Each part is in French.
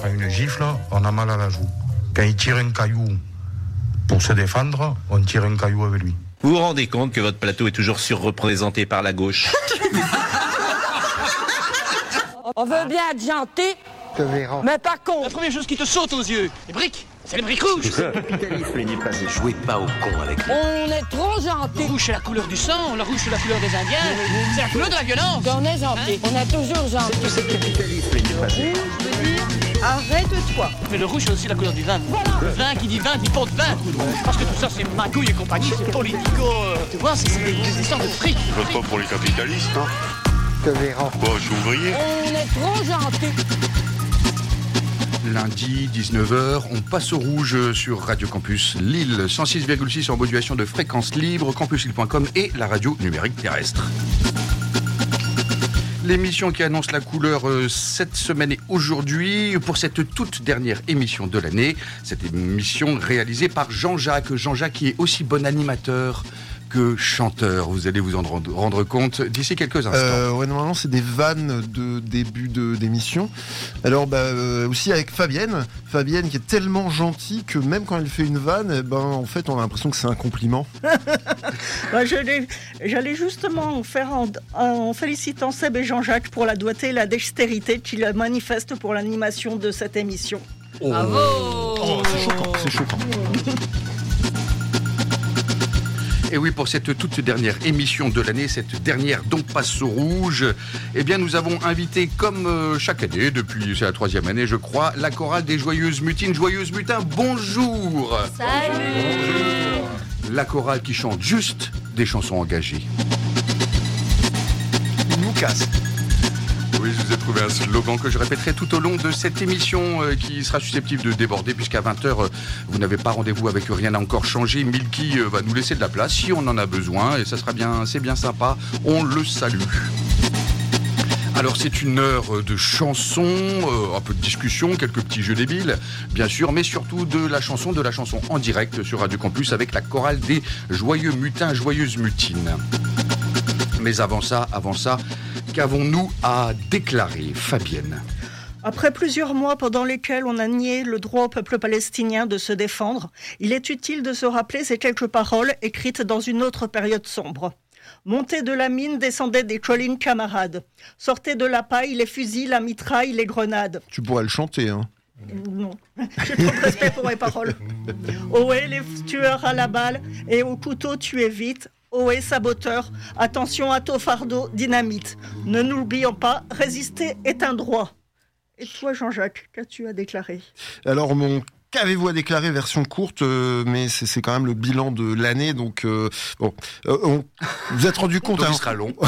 prend une gifle, on a mal à la joue. Quand il tire un caillou pour se défendre, on tire un caillou avec lui. Vous vous rendez compte que votre plateau est toujours surreprésenté par la gauche? On veut bien être gentil, mais pas con. La première chose qui te saute aux yeux, les briques, c'est les briques rouges. Le capitalisme n'est pas et jouez pas au con avec lui. On est trop gentil. Le rouge c'est la couleur du sang, le rouge c'est la couleur des Indiens, c'est la couleur de la violence. On est gentil, on est toujours gentil. Le capitalisme n'est pas. Arrête-toi. Mais le rouge c'est aussi la couleur du vin. Le vin qui dit vin dit pot de vin. Parce que tout ça c'est magouille et compagnie, c'est politico. Tu vois, c'est des histoires de fric. Je vote pas pour les capitalistes, hein. Bon, je suis ouvrier. On est trop gentil. Lundi, 19h, on passe au rouge sur Radio Campus Lille, 106,6 en modulation de fréquence libre, campuslille.com et la radio numérique terrestre. L'émission qui annonce la couleur cette semaine et aujourd'hui pour cette toute dernière émission de l'année. Cette émission réalisée par Jean-Jacques. Jean-Jacques qui est aussi bon animateur que chanteur. Vous allez vous en rendre compte d'ici quelques instants. Ouais, normalement, c'est des vannes de début d'émission. Alors, aussi avec Fabienne. Fabienne qui est tellement gentille que même quand elle fait une vanne, en fait, on a l'impression que c'est un compliment. J'allais justement en faire en félicitant Seb et Jean-Jacques pour la doigté et la dextérité qu'ils manifestent pour l'animation de cette émission. Bravo. C'est choquant. Et oui, pour cette toute dernière émission de l'année, cette dernière donc passe au rouge, eh bien nous avons invité, comme chaque année, depuis c'est la 3e année je crois, la chorale des Joyeuses Mutines. Joyeuses Mutins, bonjour. Salut. Bonjour. La chorale qui chante juste des chansons engagées. Il nous casse. Oui, je vous ai trouvé un slogan que je répéterai tout au long de cette émission qui sera susceptible de déborder puisqu'à 20h, vous n'avez pas rendez-vous avec Rien n'a encore changé. Milky va nous laisser de la place si on en a besoin et ça sera bien, c'est bien sympa. On le salue. Alors c'est une heure de chansons, un peu de discussion, quelques petits jeux débiles, bien sûr, mais surtout de la chanson en direct sur Radio Campus avec la chorale des Joyeux Mutins, Joyeuses Mutines. Mais avant ça, qu'avons-nous à déclarer, Fabienne ? Après plusieurs mois pendant lesquels on a nié le droit au peuple palestinien de se défendre, il est utile de se rappeler ces quelques paroles écrites dans une autre période sombre. Montez de la mine, descendez des collines, camarades. Sortez de la paille, les fusils, la mitraille, les grenades. Tu pourrais le chanter, hein. Non, j'ai trop de respect pour mes paroles. Ohé, les tueurs à la balle, et au couteau tuez vite. Ohé, saboteur, attention à ton fardeau, dynamite. Ne nous l'oublions pas, résister est un droit. Et toi, Jean-Jacques, qu'as-tu à déclarer ? Alors, qu'avez-vous à déclarer, version courte, mais c'est quand même le bilan de l'année, donc vous êtes rendu compte... Il sera long.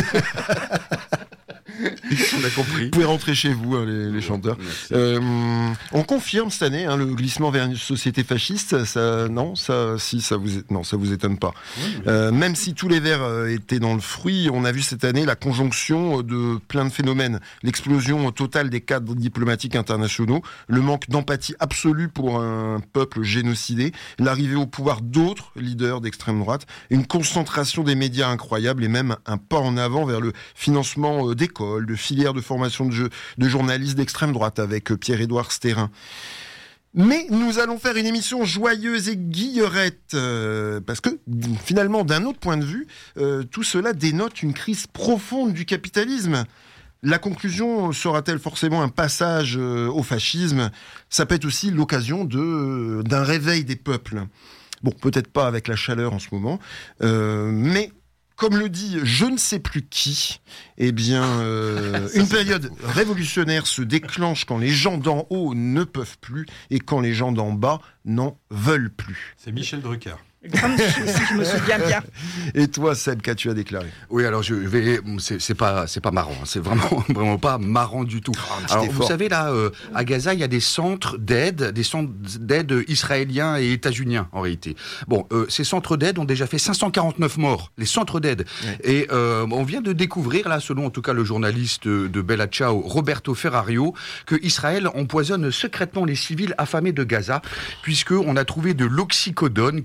On a compris. Vous pouvez rentrer chez vous, hein, les chanteurs. On confirme cette année le glissement vers une société fasciste. Ça vous étonne pas. Même si tous les vers étaient dans le fruit, on a vu cette année la conjonction de plein de phénomènes. L'explosion totale des cadres diplomatiques internationaux, le manque d'empathie absolue pour un peuple génocidé, l'arrivée au pouvoir d'autres leaders d'extrême droite, une concentration des médias incroyable et même un pas en avant vers le financement d'écoles, de filières de formation de journalistes d'extrême droite avec Pierre-Édouard Stérin. Mais nous allons faire une émission joyeuse et guillerette, parce que finalement, d'un autre point de vue, tout cela dénote une crise profonde du capitalisme. La conclusion sera-t-elle forcément un passage au fascisme ? Ça peut être aussi l'occasion d'un réveil des peuples. Bon, peut-être pas avec la chaleur en ce moment, mais... Comme le dit je ne sais plus qui, eh bien, une période révolutionnaire se déclenche quand les gens d'en haut ne peuvent plus et quand les gens d'en bas n'en veulent plus. C'est Michel Drucker. Comme je me souviens bien. Et toi, Seb, qu'as-tu à déclarer ? Oui, alors c'est pas marrant, c'est vraiment pas marrant du tout. Alors vous savez là, à Gaza, il y a des centres d'aide israéliens et états-uniens en réalité. Bon, ces centres d'aide ont déjà fait 549 morts, les centres d'aide. Ouais. Et on vient de découvrir là, selon en tout cas le journaliste de Bella Ciao, Roberto Ferrario, que Israël empoisonne secrètement les civils affamés de Gaza, puisque on a trouvé de l'oxycodone, qui est une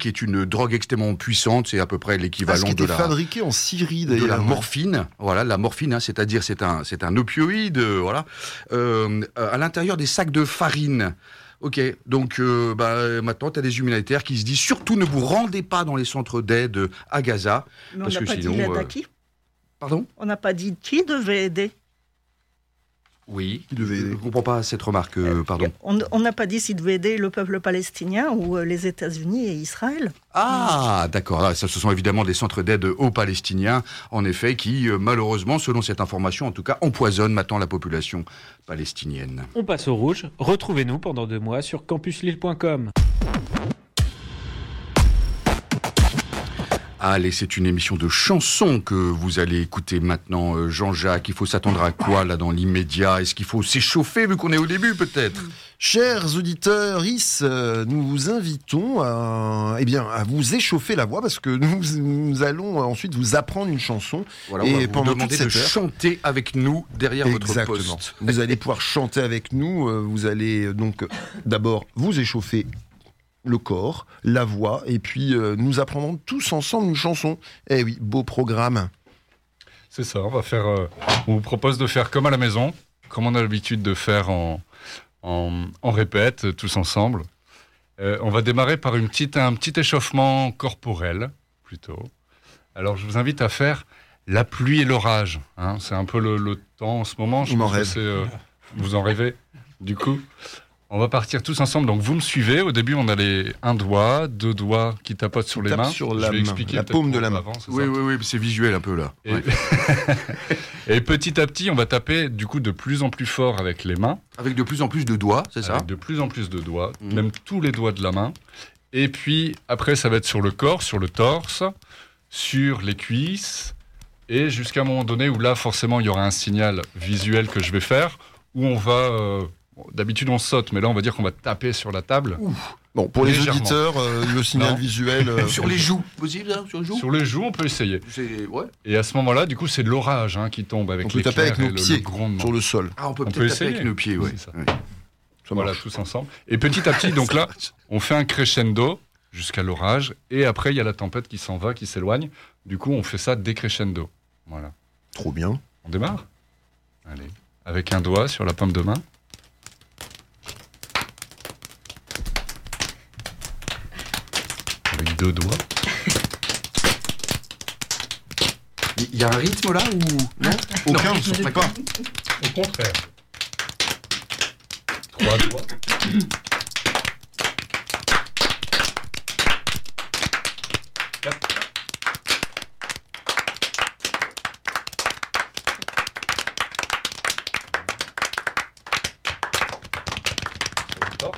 drogue extrêmement puissante, c'est à peu près l'équivalent qui de était fabriqué en Syrie de d'ailleurs. la morphine. Voilà, la morphine, hein, c'est-à-dire c'est un opioïde, voilà, à l'intérieur des sacs de farine. Ok, donc maintenant, tu as des humanitaires qui se disent surtout ne vous rendez pas dans les centres d'aide à Gaza. Mais parce on n'a que pas sinon, dit l'aide à qui ? Pardon ? On n'a pas dit qui devait aider. Oui, Qui devait aider. je ne comprends pas cette remarque, pardon. On n'a pas dit s'il devait aider le peuple palestinien ou les États-Unis et Israël. Ah, d'accord. Là, ce sont évidemment des centres d'aide aux Palestiniens, en effet, qui, malheureusement, selon cette information, en tout cas, empoisonnent maintenant la population palestinienne. On passe au rouge. Retrouvez-nous pendant 2 mois sur campuslille.com. Allez, c'est une émission de chansons que vous allez écouter maintenant, Jean-Jacques. Il faut s'attendre à quoi, là, dans l'immédiat ? Est-ce qu'il faut s'échauffer, vu qu'on est au début, peut-être ? Chers auditeurs, nous vous invitons à vous échauffer la voix parce que nous allons ensuite vous apprendre une chanson. Voilà, et on va vous pendant demander toute de cette heure, chanter avec nous derrière votre exactement. poste. Vous allez pouvoir chanter avec nous. Vous allez donc d'abord vous échauffer le corps, la voix, et puis nous apprendrons tous ensemble une chanson. Eh oui, beau programme. C'est ça, on vous propose de faire comme à la maison, comme on a l'habitude de faire en répète, tous ensemble. On va démarrer par un petit échauffement corporel, plutôt. Alors, je vous invite à faire la pluie et l'orage. Hein. C'est un peu le temps en ce moment. Je pense que vous en rêvez, du coup. On va partir tous ensemble. Donc, vous me suivez. Au début, on a un doigt, 2 doigts qui tapotent sur les mains. Sur la main, la paume de la main. Oui, c'est visuel un peu, là. Et petit à petit, on va taper, du coup, de plus en plus fort avec les mains. Avec de plus en plus de doigts, c'est ça ? Avec de plus en plus de doigts, même tous les doigts de la main. Et puis, après, ça va être sur le corps, sur le torse, sur les cuisses, et jusqu'à un moment donné où là, forcément, il y aura un signal visuel que je vais faire, où on va... d'habitude, on saute, mais là, on va dire qu'on va taper sur la table. Bon, pour les légèrement. auditeurs, le signal visuel... Sur les joues, possible, hein, sur les joues ? Sur les joues, on peut essayer. Ouais. Et à ce moment-là, du coup, c'est de l'orage qui tombe avec on peut taper avec nos pieds le grondement. sur le sol. Ah, on peut peut-être taper avec nos pieds, oui. Voilà, tous ensemble. Et petit à petit, donc là, on fait un crescendo jusqu'à l'orage, et après, il y a la tempête qui s'en va, qui s'éloigne. Du coup, on fait ça décrescendo. Voilà. Trop bien. On démarre ? Allez. Avec un doigt sur la paume de main. Avec 2 doigts. Il y a un rythme là ou non ? Aucun, ne surtout pas. Au contraire. 3 doigts. 4. 14.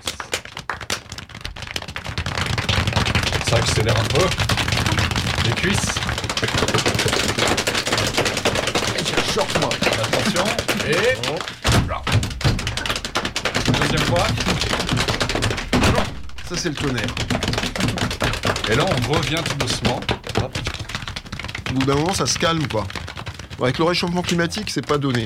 Ça accélère un peu. Les cuisses. Short, moi. Attention. Et... Là. Deuxième fois. Ça, c'est le tonnerre. Et là, on revient tout doucement. Hop. Au bout d'un moment, ça se calme, quoi. Bon, avec le réchauffement climatique, c'est pas donné.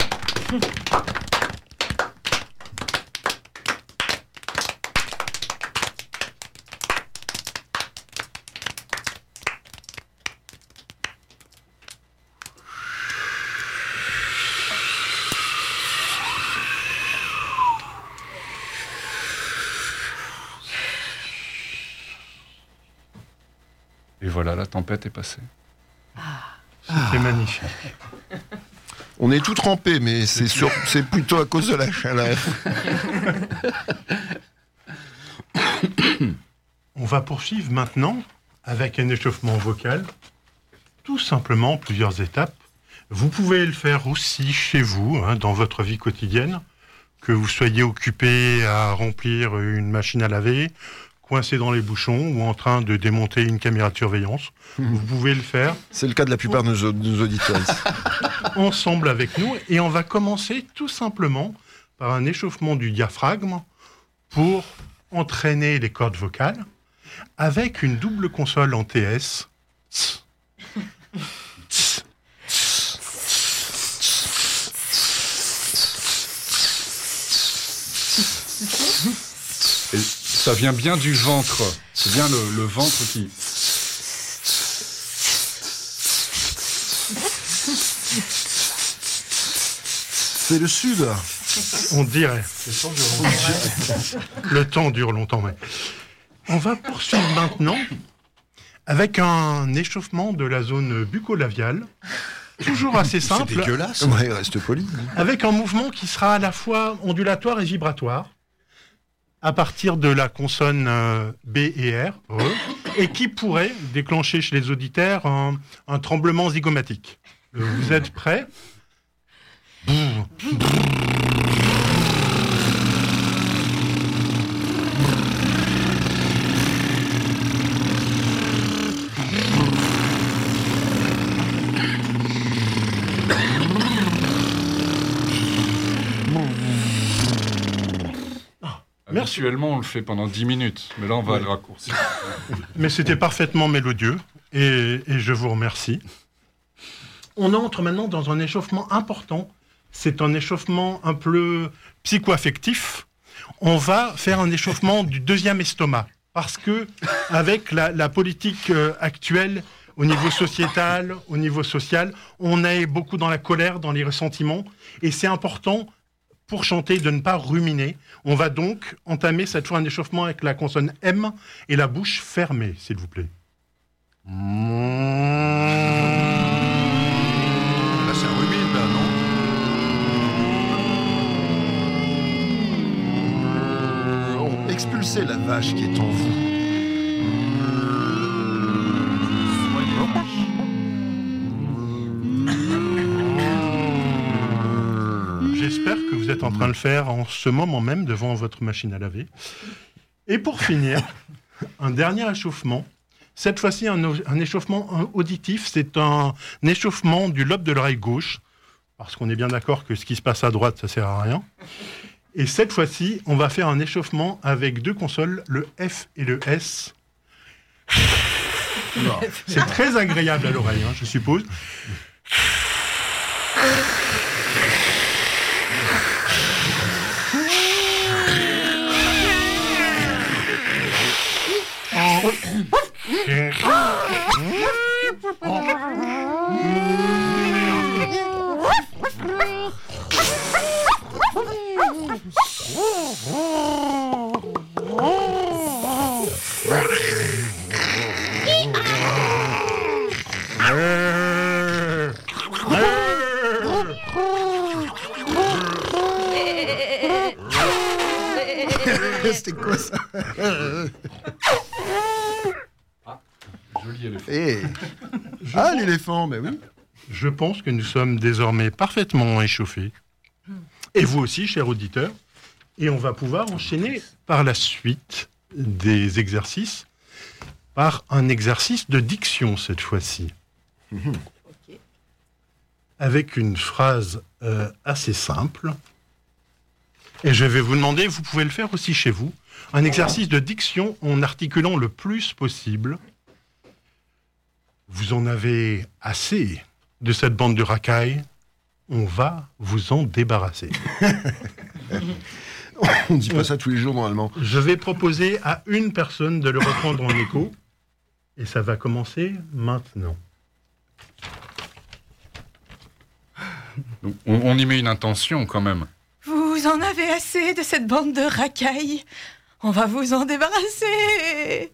Et voilà, la tempête est passée. C'est magnifique. On est tout trempé, mais c'est plutôt à cause de la chaleur. On va poursuivre maintenant avec un échauffement vocal. Tout simplement, plusieurs étapes. Vous pouvez le faire aussi chez vous, dans votre vie quotidienne, que vous soyez occupé à remplir une machine à laver, coincé dans les bouchons ou en train de démonter une caméra de surveillance. Vous pouvez le faire. C'est le cas de la plupart de nos auditeurs. Ensemble avec nous. Et on va commencer tout simplement par un échauffement du diaphragme pour entraîner les cordes vocales avec une double console en TS. Et ça vient bien du ventre. C'est bien le ventre qui... C'est le sud. On dirait. Le temps dure longtemps, mais... On va poursuivre maintenant avec un échauffement de la zone bucco-labiale. Toujours assez simple. C'est dégueulasse. Ouais, reste poli. Avec un mouvement qui sera à la fois ondulatoire et vibratoire, à partir de la consonne B et R, et qui pourrait déclencher chez les auditeurs un tremblement zygomatique. Vous êtes prêts ? Habituellement, on le fait pendant 10 minutes, mais là, on va le raccourcir. Mais c'était parfaitement mélodieux, et je vous remercie. On entre maintenant dans un échauffement important. C'est un échauffement un peu psycho-affectif. On va faire un échauffement du deuxième estomac, parce que avec la politique actuelle, au niveau sociétal, au niveau social, on est beaucoup dans la colère, dans les ressentiments, et c'est important pour chanter de ne pas ruminer. On va donc entamer cette fois un échauffement avec la consonne M et la bouche fermée, s'il vous plaît. Là, c'est un rumine, là, non? Expulsez la vache qui est en vous. J'espère que vous êtes en train de le faire en ce moment même devant votre machine à laver. Et pour finir, un dernier échauffement. Cette fois-ci, un échauffement auditif. C'est un échauffement du lobe de l'oreille gauche. Parce qu'on est bien d'accord que ce qui se passe à droite, ça sert à rien. Et cette fois-ci, on va faire un échauffement avec deux consoles, le F et le S. C'est très agréable à l'oreille, je suppose. C'était quoi ça? Joli éléphant. Hey. L'éléphant, ben oui. Je pense que nous sommes désormais parfaitement échauffés. Et vous aussi, chers auditeurs. Et on va pouvoir enchaîner par la suite des exercices par un exercice de diction cette fois-ci. Okay. Avec une phrase assez simple. Et je vais vous demander, vous pouvez le faire aussi chez vous, un exercice de diction en articulant le plus possible. Vous en avez assez de cette bande de racailles. On va vous en débarrasser. On ne dit pas ça tous les jours normalement. Je vais proposer à une personne de le reprendre en écho. Et ça va commencer maintenant. Donc, on y met une intention quand même. Vous en avez assez de cette bande de racailles. On va vous en débarrasser.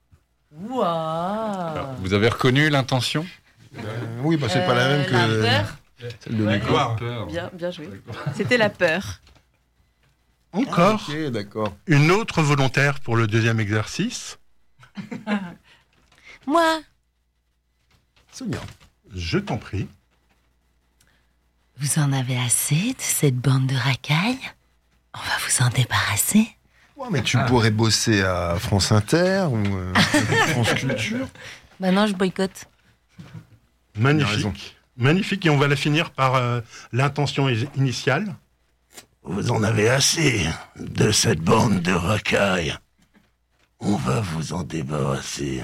Alors, vous avez reconnu l'intention? Oui, c'est pas la même que la peur. celle de l'écho. Bien joué. C'était la peur. Encore Ok, d'accord. une autre volontaire pour le deuxième exercice. Moi, Sonia. Je t'en prie. vous en avez assez de cette bande de racailles? On va vous en débarrasser. Ouais, mais tu pourrais bosser à France Inter ou France Culture. Bah non, je boycotte. Magnifique. Magnifique. Et on va la finir par l'intention initiale. Vous en avez assez de cette bande de racailles. On va vous en débarrasser.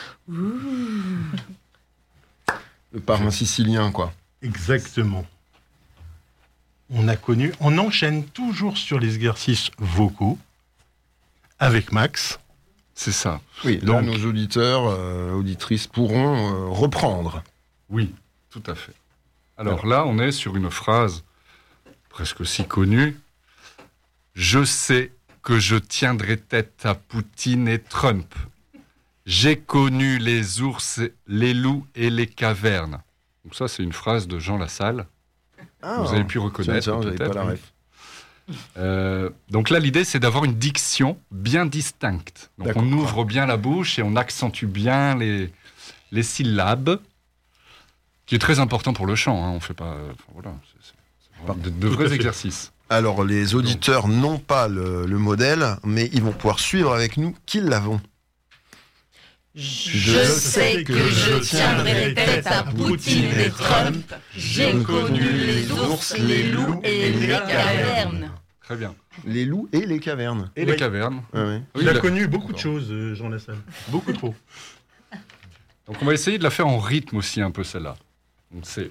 Par un Sicilien, quoi. Exactement. On a connu. On enchaîne toujours sur les exercices vocaux avec Max. C'est ça. Oui, là, nos auditeurs, auditrices pourront reprendre. Oui, tout à fait. Alors là, on est sur une phrase presque aussi connu. Je sais que je tiendrai tête à Poutine et Trump. J'ai connu les ours, les loups et les cavernes. Donc ça, c'est une phrase de Jean Lassalle. Vous avez pu reconnaître. Tiens, j'avais pas la ref. Donc là, l'idée, c'est d'avoir une diction bien distincte. Donc on ouvre bien la bouche et on accentue bien les syllabes, qui est très important pour le chant. Hein. On fait pas, voilà, c'est de vrais exercices. Alors, les auditeurs n'ont pas le modèle, mais ils vont pouvoir suivre avec nous qui l'avons. Je sais que je tiendrai tête à Poutine et Trump. J'ai connu les ours, les loups et les cavernes. Très bien. Les loups et les cavernes. Et les cavernes. Ah oui. Il a connu beaucoup de choses, Jean Lassalle. Beaucoup trop. Donc on va essayer de la faire en rythme aussi un peu celle-là. Donc c'est...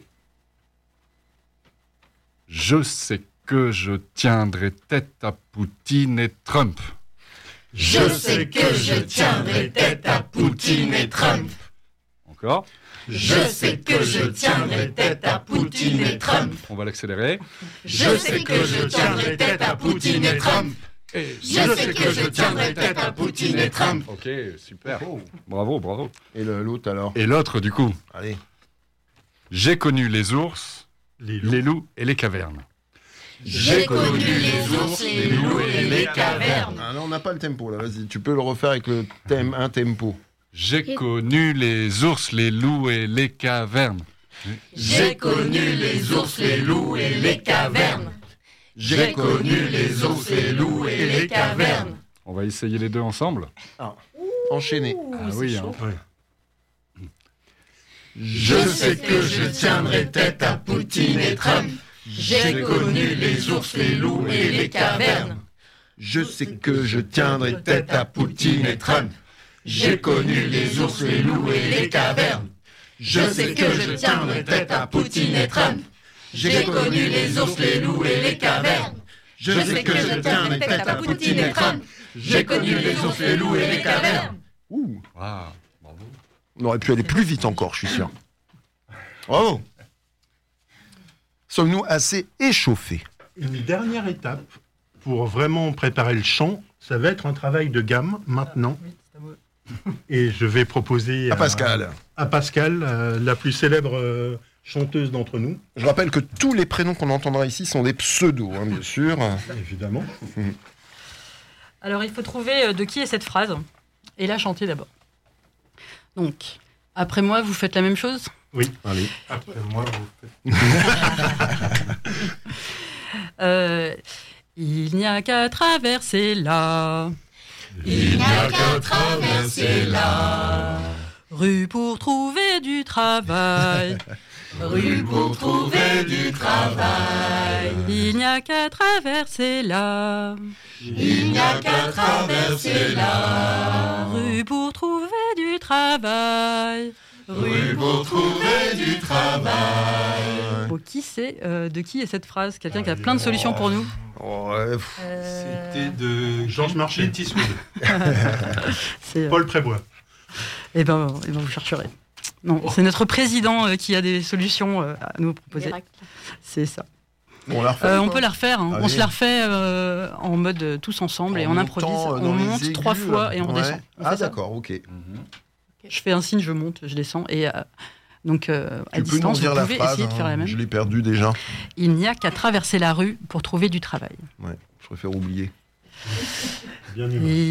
Je sais que je tiendrai tête à Poutine et Trump. Je sais que je tiendrai tête à Poutine et Trump. Encore. Je sais que je tiendrai tête à Poutine et Trump. On va l'accélérer. Je sais que je tiendrai tête à Poutine et Trump. Je sais que je tiendrai tête à Poutine et Trump. Ok, super. Bravo, bravo. Et l'autre alors? Et l'autre du coup. Allez. J'ai connu les ours, les loups et les cavernes. J'ai connu les ours, les loups et les cavernes. Ah non, on n'a pas le tempo là, vas-y, tu peux le refaire avec le thème, un tempo. J'ai connu les ours, les loups et les cavernes. J'ai connu les ours, les loups et les cavernes. J'ai connu les ours, les loups et les cavernes. On va essayer les deux ensemble. Enchaîner. Ah oui, hein. Je sais que je tiendrai tête à Poutine et Trump. J'ai connu les ours, les loups et les cavernes. Je sais que je tiendrai tête à Poutine et Trump. J'ai connu les ours, les loups et les cavernes. Je sais que je tiendrai tête à Poutine et Trump. J'ai connu les ours, les loups et les cavernes. Je sais que je tiendrai tête à Poutine et Trump. J'ai connu les ours, les loups et les cavernes. Ouh. Ah, bravo. On aurait pu aller plus vite encore, je suis sûr. Bravo. Sommes-nous assez échauffés? Une dernière étape pour vraiment préparer le chant, ça va être un travail de gamme maintenant. Et je vais proposer à Pascal, la plus célèbre chanteuse d'entre nous. Je rappelle que tous les prénoms qu'on entendra ici sont des pseudos, hein, bien sûr. Évidemment. Alors il faut trouver de qui est cette phrase et la chanter d'abord. Donc, après moi, vous faites la même chose ? Oui, allez. Après moi, vous faites... Il n'y a qu'à traverser là. Il n'y a qu'à traverser là. Rue pour trouver du travail. Rue pour trouver du travail. Il n'y a qu'à traverser là. Il n'y a qu'à traverser là. Rue pour trouver du travail. Rue pour trouver du travail. Bon, qui sait de qui est cette phrase? Quelqu'un qui a plein de solutions pour nous? C'était de Georges Marchais. Paul Prébois. Eh ben, vous chercherez. Non, c'est notre président qui a des solutions à nous proposer. Miracle. C'est ça. On la refait, on peut la refaire. Hein. On se la refait en mode tous ensemble et on improvise. On monte 3 fois et on redescend. Ah d'accord, ok. Je fais un signe, je monte, je descends. Et donc, à tu distance, peux nous dire vous pouvez la phrase, essayer de faire la même. Je l'ai perdu déjà. Il n'y a qu'à traverser la rue pour trouver du travail. Ouais, je préfère oublier. Il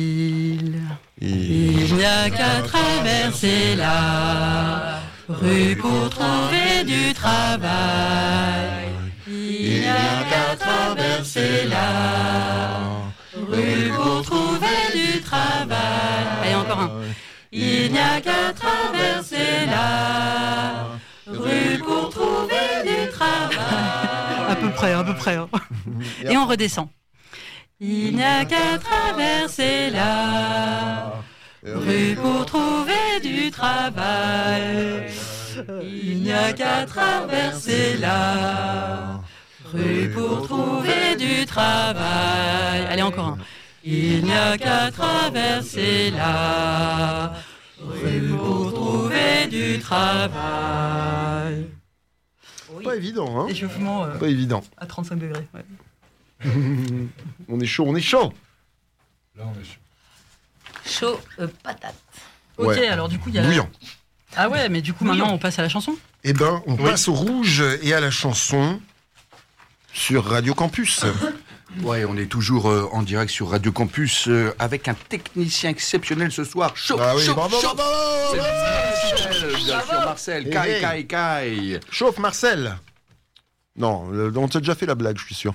n'y a qu'à traverser la rue pour trouver du travail. Il n'y a qu'à traverser la rue pour trouver du travail. Allez, encore un. Il n'y a qu'à traverser la rue pour trouver du travail. À peu près. Hein. Et on redescend. Il n'y a qu'à traverser la rue pour trouver du travail. Il n'y a qu'à traverser la rue pour trouver du travail. Allez, encore un. Il n'y a qu'à traverser la rue pour trouver du travail. pas évident, hein. Échauffement Pas évident. à 35 degrés. Ouais. On est chaud, on est chaud. Là, on est chaud. Chaud patate. Ok, Ouais. alors du coup, il y a... Bouillant. Ah ouais, mais du coup, maintenant, on passe à la chanson. Eh ben, on passe au rouge et à la chanson sur Radio Campus. Ouais, on est toujours en direct sur Radio Campus avec un technicien exceptionnel ce soir. Chaud, Ah oui, chaud, bravo, chaud. bravo, C'est bravo. Marcel, bien sûr, Marcel. Hey, Kai, hey. Kai, Kai. Chauffe Marcel. Non, on t'a déjà fait la blague, je suis sûr.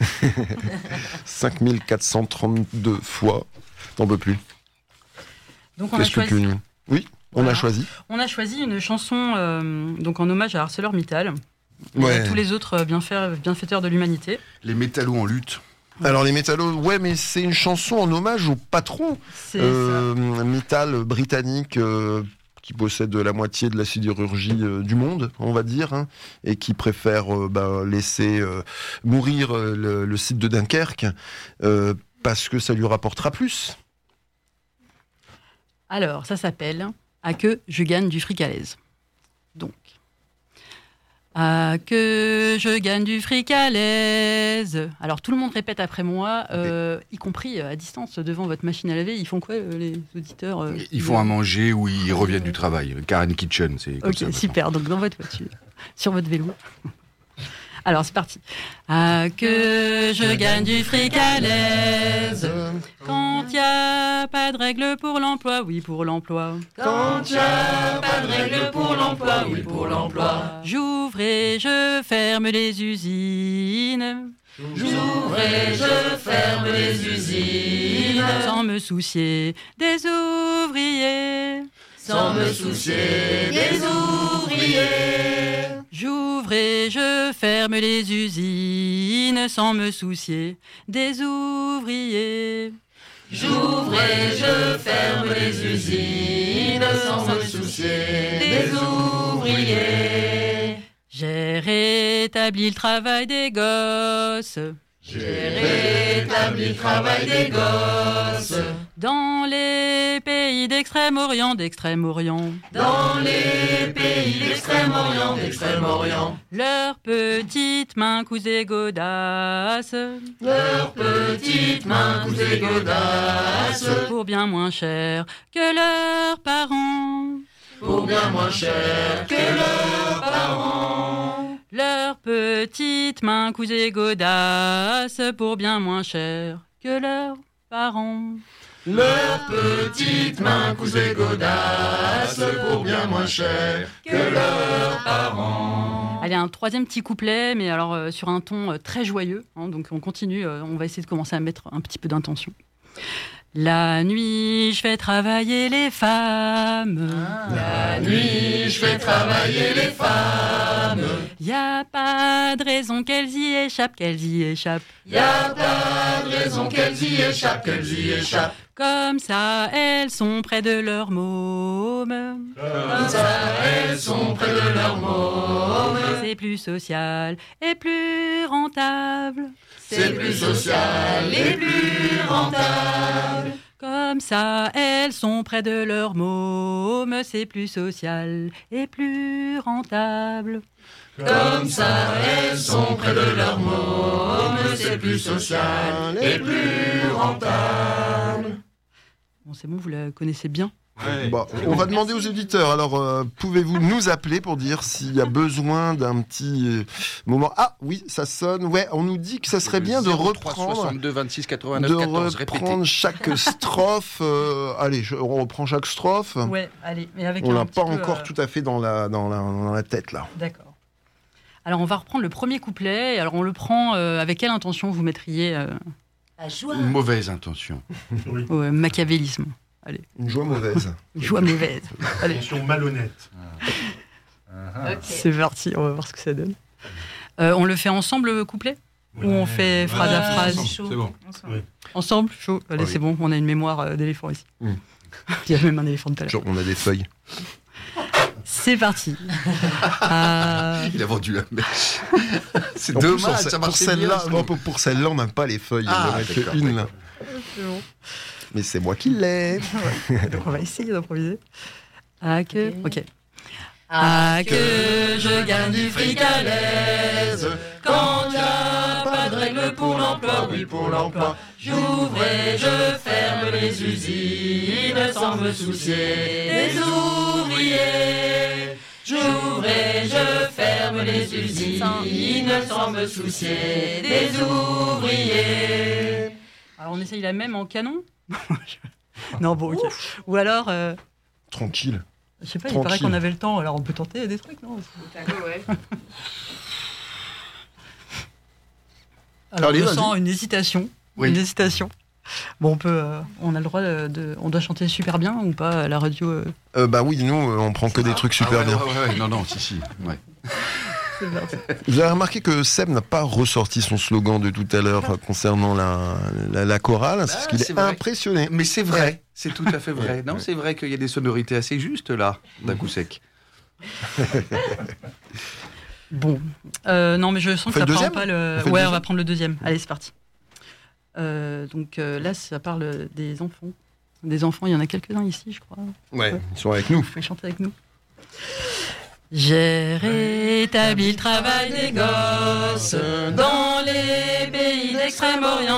5432 fois. T'en peux plus. Donc on a Qu'est-ce que choisi... tu... Oui, on a choisi. On a choisi une chanson donc en hommage à ArcelorMittal. Ouais. Et à tous les autres bienfaiteurs de l'humanité. Les métallos en lutte. Alors les métallos, ouais, mais c'est une chanson en hommage au patron Mittal britannique qui possède la moitié de la sidérurgie du monde, on va dire, hein, et qui préfère laisser mourir le site de Dunkerque parce que ça lui rapportera plus. Alors, ça s'appelle « À que je gagne du fric à l'aise ». Donc, à que je gagne du fric à l'aise. Alors, tout le monde répète après moi, y compris à distance, devant votre machine à laver. Ils font quoi, les auditeurs Ils font à manger ou ils reviennent du travail. Karen Kitchen, c'est comme ça. Ok, super. Donc, dans votre voiture, sur votre vélo. Alors, c'est parti. À que je gagne du fric à l'aise. Quand y a pas de règles pour l'emploi, oui pour l'emploi. Quand y a pas de règles pour l'emploi, oui pour l'emploi. J'ouvre et je ferme les usines. J'ouvre et je ferme les usines. Sans me soucier des ouvriers. Sans me soucier des ouvriers. J'ouvre et je ferme les usines sans me soucier des ouvriers. J'ouvre et je ferme les usines sans me soucier des ouvriers. J'ai rétabli le travail des gosses. J'ai rétabli le travail des gosses. Dans les pays d'Extrême-Orient, d'Extrême-Orient. Dans les pays d'Extrême-Orient, d'Extrême-Orient. Leurs petites mains cousées godasses. Leurs petites mains cousées godasses. Pour bien moins cher que leurs parents. Pour bien moins cher que leurs parents. Leurs petites mains cousées godasses pour bien moins cher que leurs parents. Leurs petites mains cousées godasses pour bien moins cher que leurs parents. Allez, un troisième petit couplet, mais alors sur un ton très joyeux. Hein, donc on continue, on va essayer de commencer à mettre un petit peu d'intention. La nuit, je fais travailler les femmes. La nuit, je fais travailler les femmes. Y a pas de raison qu'elles y échappent, qu'elles y échappent. Y a pas de raison qu'elles y échappent, qu'elles y échappent. Comme ça, elles sont près de leur môme. Comme ça, elles sont près de leur môme. C'est plus social et plus rentable. C'est plus social et plus rentable. Comme ça, elles sont près de leur môme. C'est plus social et plus rentable. Comme ça, elles sont près de leur môme. C'est plus social et plus rentable. Bon, c'est bon, vous la connaissez bien. Ouais. Bon, on va demander aux éditeurs. Alors, pouvez-vous nous appeler pour dire s'il y a besoin d'un petit moment? Ah oui, ça sonne. Ouais, on nous dit que ça serait bien de reprendre 62 26 89 14. reprendre chaque strophe. Allez, on reprend chaque strophe. Ouais, allez, mais avec on un l'a petit pas peu, encore tout à fait dans la tête là. D'accord. Alors, on va reprendre le premier couplet. Alors, on le prend avec quelle intention vous mettriez La joie. Une mauvaise intention. Oui. au machiavélisme? Allez. Une joie mauvaise. Une joie mauvaise. Allez. Intention malhonnête. Okay. C'est parti, on va voir ce que ça donne. On le fait ensemble, le couplet? Ou on fait phrase à phrase? C'est bon. Oui. Ensemble? Chaud. Allez, oui. C'est bon, on a une mémoire d'éléphant ici. Il y a même un éléphant tout à l'heure. Genre, on a des feuilles. C'est parti. Il a vendu la mèche. C'est En plus, dommage, ça pour marchait celle-là, bien. non, pour celle-là, on n'a pas les feuilles. Ah, il n'y en a d'accord, que une là. Bon. Mais c'est moi qui l'ai. Donc on va essayer d'improviser. Ah, que... Ok. Ah, que je gagne du fric à l'aise. Quand y a pas de règle pour l'emploi, oui pour l'emploi. J'ouvre et je ferme les usines sans me soucier des ouvriers. J'ouvre et je ferme les usines sans me soucier des ouvriers. Alors on essaye la même en canon. Non bon, ok. Ou alors... Tranquille. Je sais pas, il paraît qu'on avait le temps, alors on peut tenter des trucs, non? Ouais. Alors allez, je vas-y. sens une hésitation. Oui. Une hésitation. Bon, on a le droit on doit chanter super bien ou pas à la radio Bah oui, nous, on prend que des trucs super bien. Ouais. Non, si. Ouais. Vous avez remarqué que Seb n'a pas ressorti son slogan de tout à l'heure concernant la chorale, c'est parce qu'il est vrai. impressionné. Mais c'est vrai, c'est tout à fait vrai. Non, c'est vrai qu'il y a des sonorités assez justes là, d'un coup sec. Bon, non mais je sens que ça prend pas le... Ouais, on va prendre le deuxième. Allez, c'est parti. Donc là, ça parle des enfants. Des enfants, il y en a quelques-uns ici, je crois. Ouais, ils sont avec nous. Vous pouvez chanter avec nous. J'ai rétabli le travail des gosses dans les pays d'Extrême-Orient,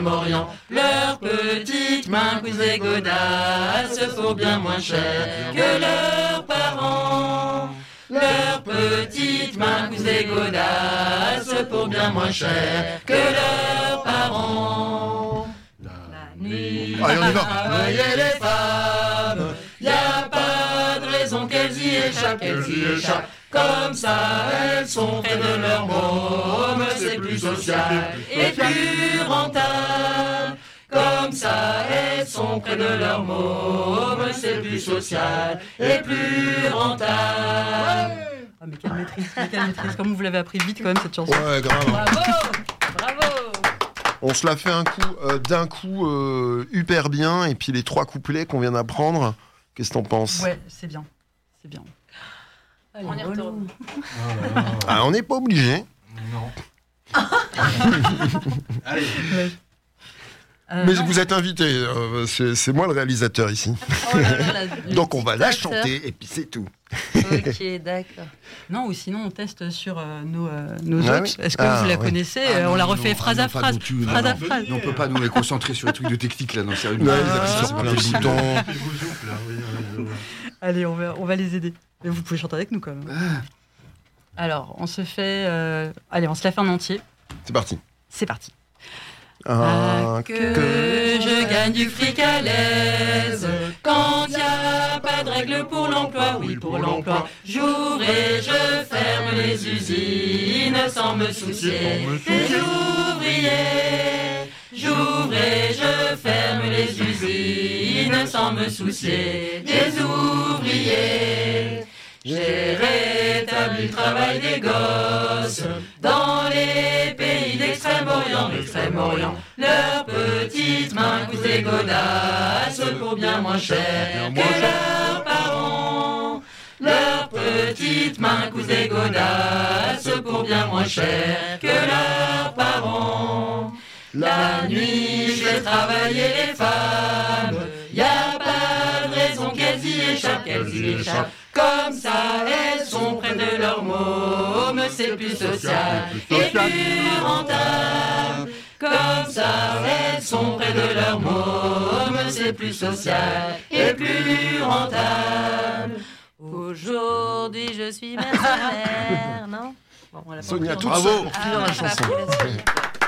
Leurs petites mains cousent des godasses pour bien moins cher que leurs parents. Leurs petites mains cousent des godasses pour bien moins cher que leurs parents. La nuit, allez, on y va. travailler les femmes, y a pas de raison qu'elles y échappent, Comme ça, elles sont près de leur môme, c'est plus social et plus rentable. Comme ça, elles sont près de leur môme, c'est plus social et plus rentable. Ah, mais quelle maîtrise, comme vous l'avez appris vite quand même cette chanson. Ouais, grave. Bravo. On se l'a fait d'un coup hyper bien, et puis les 3 couplets qu'on vient d'apprendre, qu'est-ce que t'en penses? Ouais, c'est bien. Allez, On y retourne. Ah, on n'est pas obligé. Non. Allez. Ouais. Mais non. vous êtes invité, c'est moi le réalisateur ici. Oh là là, Donc on va la dictateur. chanter, et puis c'est tout. Ok, d'accord. Non, ou sinon on teste sur nos Ah hôtes. oui. Est-ce que Ah, vous la oui. connaissez? Ah, On la non, refait non, phrase ah, à non, pas phrase. non plus, Phrase non. à phrase. On peut pas nous les concentrer sur les trucs de technique là, non, sérieux. Ouais, c'est pas plein de possible. boutons. Allez, on va les aider. Mais vous pouvez chanter avec nous quand même. Alors, on se fait... Allez, on se la fait en entier. C'est parti. C'est parti. Que je gagne du fric à l'aise. Quand y a pas de règle pour l'emploi, oui pour l'emploi. J'ouvre et je ferme les usines sans me soucier des ouvriers. J'ouvre et je ferme les usines sans me soucier des ouvriers. J'ai rétabli le travail des gosses dans les pays d'Extrême-Orient, Leurs petites mains cousent des godasses pour bien moins cher que leurs parents. Leurs petites mains cousent des godasses pour bien moins cher que leurs parents. La nuit, je vais travailler les femmes, y a pas de raison qu'elles y échappent, Comme ça, elles sont près de leur môme, c'est plus social et plus rentable. Comme ça, elles sont près de leur môme, c'est plus social et plus rentable. Aujourd'hui, je suis mercenaire, non? Bon, on l'a pas Sonia, pris, toute on- seule pour Ah, finir on la l'a pas chanson. pris, là-dessus.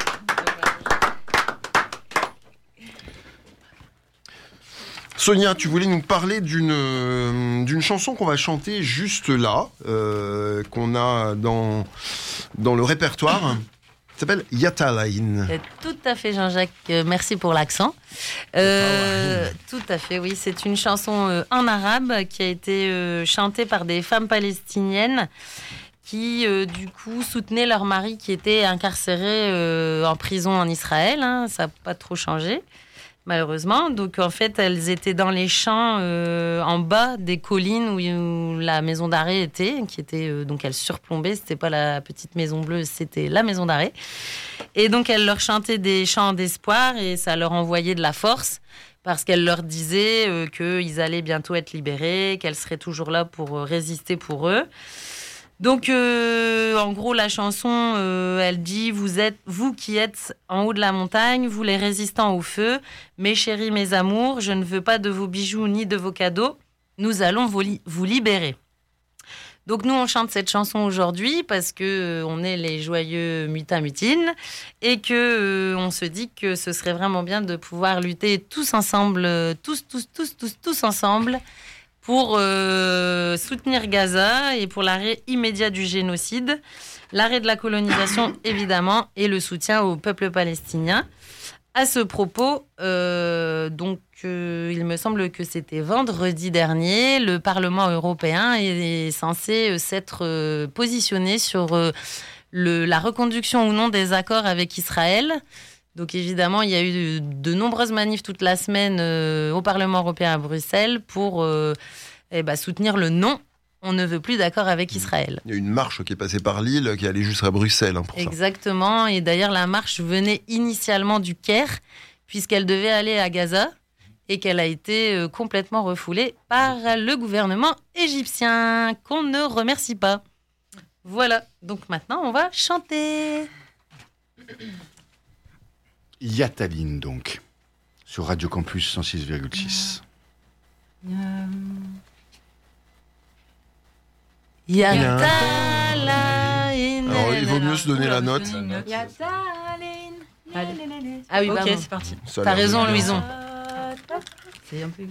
Sonia, tu voulais nous parler d'une chanson qu'on va chanter juste là, qu'on a dans le répertoire. Ça s'appelle Yatalain. Tout à fait, Jean-Jacques. Merci pour l'accent. Tout à fait, oui. C'est une chanson en arabe qui a été chantée par des femmes palestiniennes qui, du coup, soutenaient leur mari qui était incarcéré en prison en Israël. Hein. Ça n'a pas trop changé, malheureusement. Donc, en fait, elles étaient dans les champs en bas des collines où la maison d'arrêt était, qui était donc elles surplombaient. C'était pas la petite maison bleue, c'était la maison d'arrêt. Et donc, elles leur chantaient des chants d'espoir et ça leur envoyait de la force parce qu'elle leur disait qu'ils allaient bientôt être libérés, qu'elle serait toujours là pour résister pour eux. Donc, en gros, la chanson, elle dit « Vous qui êtes en haut de la montagne, vous les résistants au feu, mes chéris, mes amours, je ne veux pas de vos bijoux ni de vos cadeaux, nous allons vous libérer. » Donc nous, on chante cette chanson aujourd'hui parce que on est les joyeux mutins-mutines et que on se dit que ce serait vraiment bien de pouvoir lutter tous ensemble, tous ensemble pour soutenir Gaza et pour l'arrêt immédiat du génocide, l'arrêt de la colonisation évidemment et le soutien au peuple palestinien. À ce propos, il me semble que c'était vendredi dernier, le Parlement européen est censé s'être positionné sur la reconduction ou non des accords avec Israël. Donc évidemment, il y a eu de nombreuses manifs toute la semaine au Parlement européen à Bruxelles pour soutenir le non. On ne veut plus d'accord avec Israël. Il y a une marche qui est passée par Lille, qui allait jusqu'à Bruxelles. Pour Exactement. Et d'ailleurs, la marche venait initialement du Caire, puisqu'elle devait aller à Gaza, et qu'elle a été complètement refoulée par le gouvernement égyptien, qu'on ne remercie pas. Voilà. Donc maintenant, on va chanter. Yataline, donc, sur Radio Campus 106,6. Yataline. Alors, il vaut mieux se donner la note. Yataline. Ah oui, ok, pardon. c'est parti. T'as raison, Louison. C'est un peu...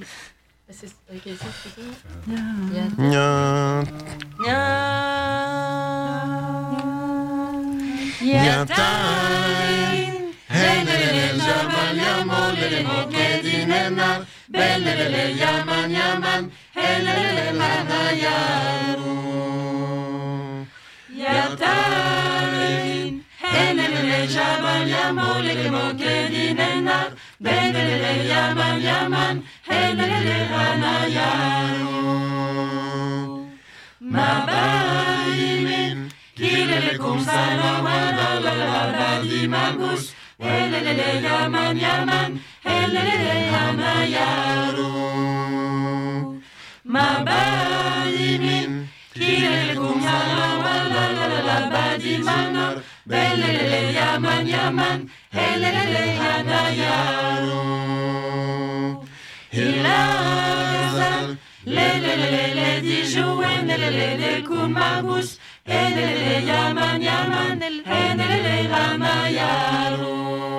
Yatarin, helele jaman yamo lele mokedinena, belele yaman yaman, helele hanayaru. Mabaimin, kilele kumsana wala la badi magus, helele yaman yaman, helele hanayaru. Mabaimin, kilele kumsana wala la badi manar, belele yaman yaman, helele hanayaru. Hilazal, lele di jouen, lele kumabus, helele yaman yaman, helele hanayaru.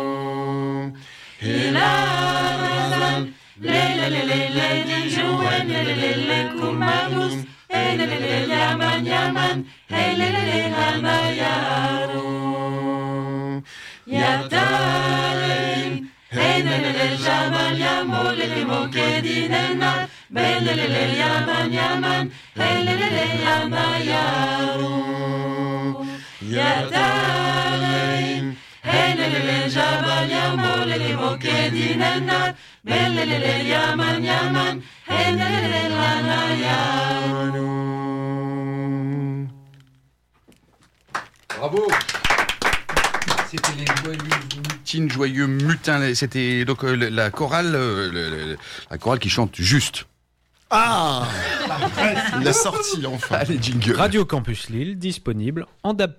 Hilazal, lele di jouen, lele kumabus, helele yaman yaman, helele hanayaru. Yatarin, helele jaman yamo lele mokedinena, belele yaman yaman, helele hanayaru. Yatarin, helele jaman yamo lele mokedinena, belele yaman yaman, helele hanayaru. Bravo. C'était les joyeux mutins. C'était donc la chorale qui chante juste. Ah, il l'a sorti enfin. Allez, jingle. Radio Campus Lille, disponible en DAB+.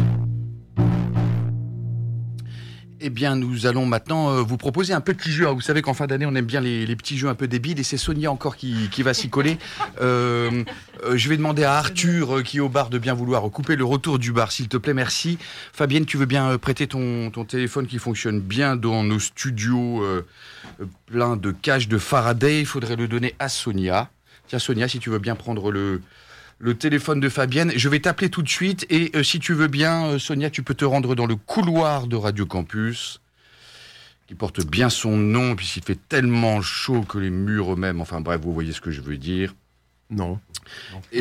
Eh bien, nous allons maintenant vous proposer un petit jeu. Vous savez qu'en fin d'année, on aime bien les petits jeux un peu débiles, et c'est Sonia encore qui va s'y coller. Je vais demander à Arthur, qui est au bar, de bien vouloir couper le retour du bar, s'il te plaît, merci. Fabienne, tu veux bien prêter ton téléphone qui fonctionne bien dans nos studios pleins de cages de Faraday. Il faudrait le donner à Sonia. Tiens, Sonia, si tu veux bien prendre le téléphone de Fabienne. Je vais t'appeler tout de suite et si tu veux bien, Sonia, tu peux te rendre dans le couloir de Radio Campus, qui porte bien son nom, puisqu'il fait tellement chaud que les murs eux-mêmes... Enfin bref, vous voyez ce que je veux dire. Non. Et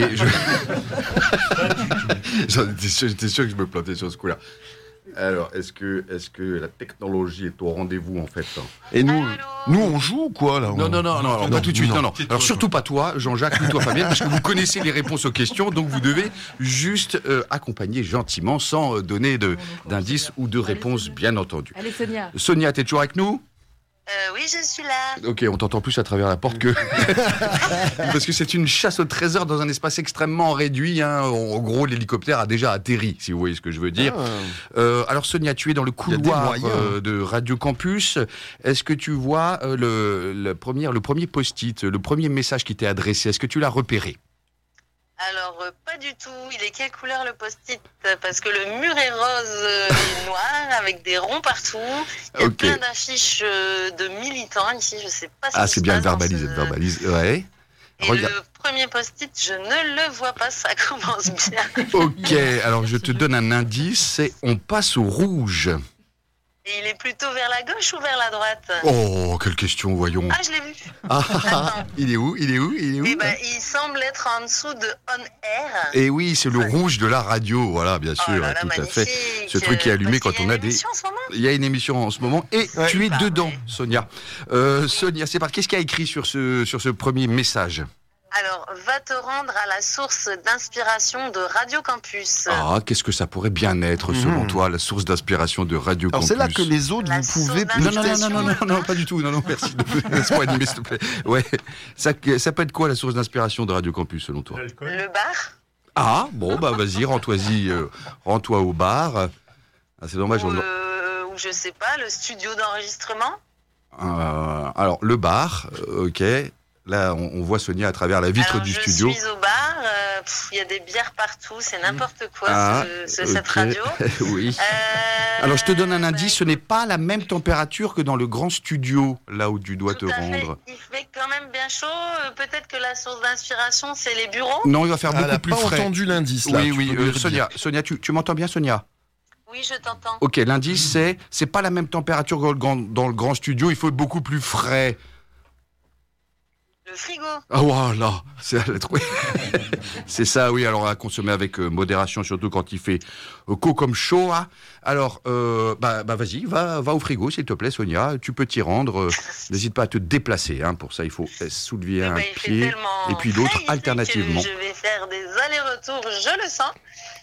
j'étais sûr que je me plantais sur ce coup-là. Alors, est-ce que la technologie est au rendez-vous, en fait, hein? Et nous, on joue ou quoi, là? Non, alors, pas tout de suite, non. Alors, surtout pas toi, Jean-Jacques, ni toi, Fabienne, parce que vous connaissez les réponses aux questions, donc vous devez juste accompagner gentiment, sans donner d'indices ou de réponses, bien entendu. Allez, Sonia. Sonia, t'es toujours avec nous? Oui, je suis là. Ok, on t'entend plus à travers la porte que... Parce que c'est une chasse au trésor dans un espace extrêmement réduit. Hein. En gros, l'hélicoptère a déjà atterri, si vous voyez ce que je veux dire. Alors Sonia, tu es dans le couloir de Radio Campus. Est-ce que tu vois le premier post-it, le premier message qui t'est adressé? Est-ce que tu l'as repéré? Alors, pas du tout. Il est quelle couleur le post-it? Parce que le mur est rose et noir avec des ronds partout. Il y a plein d'affiches de militants ici. Je sais pas si c'est bien, verbalise. Ouais. Et le premier post-it, je ne le vois pas. Ça commence bien. Ok, alors je te donne un indice. C'est on passe au rouge. Et il est plutôt vers la gauche ou vers la droite? Oh, quelle question, voyons. Ah, je l'ai vu. Il est où? Eh ben, il semble être en dessous de On Air. Et oui, c'est le rouge de la radio, voilà, bien sûr, tout à fait. Ce truc qui est allumé quand on a des... Il y a une émission en ce moment, et tu es dedans, Sonia. Sonia, c'est par qu'est-ce qu'il y a écrit sur ce premier message? Alors, va te rendre à la source d'inspiration de Radio Campus. Ah, qu'est-ce que ça pourrait bien être, selon toi, la source d'inspiration de Radio Campus? Alors, c'est là que les autres, vous pouvez... Non, pas du tout. Non, merci. Laisse-moi animer, s'il te plaît. Ouais. Ça peut être quoi, la source d'inspiration de Radio Campus, selon toi? Le bar. Ah, bon, bah vas-y, rends-toi au bar. Ah, c'est dommage. Ou je sais pas, le studio d'enregistrement. Alors, le bar, ok... Là, on voit Sonia à travers la vitre du studio. Je suis au bar, il y a des bières partout, c'est n'importe quoi cette radio. Oui. Alors, je te donne un indice, ce n'est pas la même température que dans le grand studio, là où tu dois te rendre. Il fait quand même bien chaud, peut-être que la source d'inspiration, c'est les bureaux? Non, il va faire beaucoup plus frais. Elle n'a pas entendu l'indice, là. Oui, Sonia, tu m'entends bien, Sonia? Oui, je t'entends. Ok, l'indice, c'est pas la même température que dans le grand studio, il faut être beaucoup plus frais. Le frigo. Ah voilà, c'est c'est ça, oui. Alors à consommer avec modération, surtout quand il fait comme chaud. Hein. Alors, vas-y, va au frigo, s'il te plaît, Sonia. Tu peux t'y rendre. N'hésite pas à te déplacer. Hein. Pour ça, il faut soulever un pied et puis l'autre alternativement. Je vais faire des allers-retours, je le sens.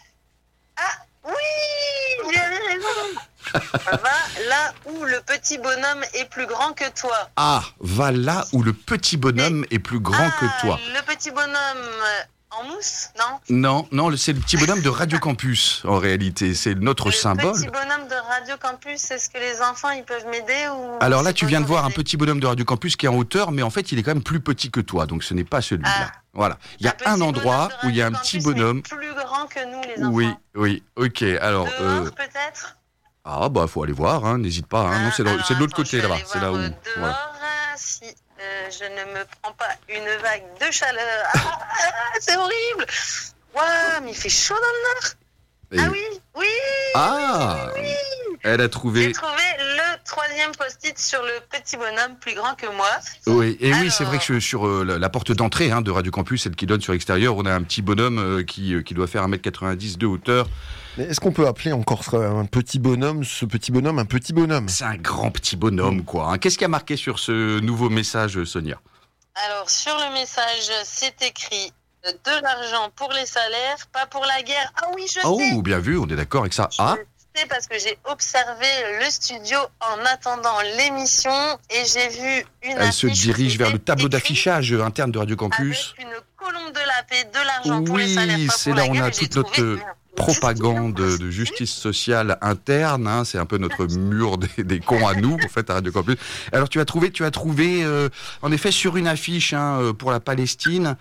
Ah oui, j'ai raison. Va là où le petit bonhomme est plus grand que toi. Ah, va là où le petit bonhomme est plus grand que toi. Le petit bonhomme en mousse, non? Non, c'est le petit bonhomme de Radio Campus, en réalité. C'est notre symbole. Le petit bonhomme de Radio Campus, est-ce que les enfants, ils peuvent m'aider ou... Alors là, tu viens de voir un petit bonhomme de Radio Campus qui est en hauteur, mais en fait, il est quand même plus petit que toi, donc ce n'est pas celui-là. Voilà. Il y a un endroit où il y a un petit bonhomme... plus grand que nous, les enfants. Oui, ok. Alors... Dehors, peut-être? Ah, faut aller voir, hein, n'hésite pas. Hein. Non, c'est de l'autre côté, là-bas. C'est là où... Dehors, si je ne me prends pas une vague de chaleur. C'est horrible. Waouh, mais il fait chaud dans le nord. Oui. Ah, oui. Elle a trouvé... J'ai trouvé le troisième post-it sur le petit bonhomme plus grand que moi. Oui, et oui, c'est vrai que sur la porte d'entrée de Radio Campus, celle qui donne sur l'extérieur, on a un petit bonhomme qui doit faire 1m90 de hauteur. Mais est-ce qu'on peut appeler encore un petit bonhomme, ce petit bonhomme, un petit bonhomme? C'est un grand petit bonhomme, quoi. Hein. Qu'est-ce qui a marqué sur ce nouveau message, Sonia? Alors, sur le message, c'est écrit de l'argent pour les salaires, pas pour la guerre. Ah oui, je sais. Oh, bien vu, on est d'accord avec ça. Je sais parce que j'ai observé le studio en attendant l'émission et j'ai vu une affiche. Elle se dirige vers le tableau d'affichage interne de Radio Campus. Avec une colombe de la paix, de l'argent pour les salaires, pas pour la guerre. Oui, c'est là où on a toute notre propagande de justice sociale interne, hein, c'est un peu notre mur des cons à nous, en fait, à Radio Campus. Alors, tu as trouvé, en effet, sur une affiche pour la Palestine,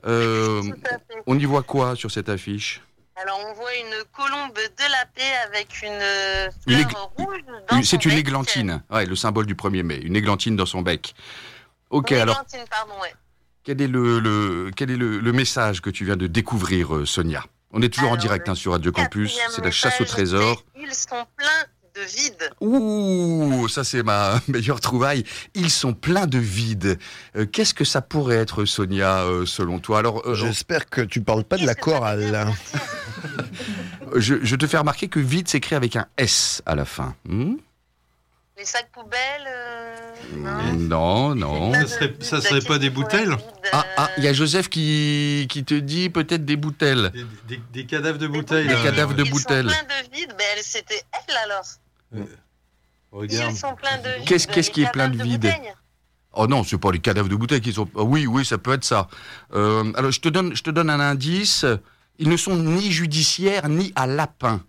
on y voit quoi sur cette affiche? Alors, on voit une colombe de la paix avec une fleur rouge dans son bec. C'est une églantine, le symbole du 1er mai, une églantine dans son bec. Ok, alors. Églantine, pardon, ouais. Quel est le message que tu viens de découvrir, Sonia? On est toujours en direct sur Radio Campus, c'est la chasse au trésor. Ils sont pleins de vide. Ouh, ça c'est ma meilleure trouvaille. Ils sont pleins de vide. Qu'est-ce que ça pourrait être, Sonia, selon toi? Alors, j'espère que tu parles pas de la chorale. Je te fais remarquer que vide s'écrit avec un S à la fin. Les sacs poubelles Non. Ça serait pas des bouteilles? Il y a Joseph qui te dit peut-être des bouteilles. Des cadavres de bouteilles. Des cadavres de bouteilles. Ils sont pleins de vide, c'était elle alors. Ils sont pleins de vide. Qu'est-ce qui est plein de vide? Oh non, c'est pas les cadavres de bouteilles qui sont... Oui, ça peut être ça. Alors, je te donne un indice. Ils ne sont ni judiciaires, ni à lapin.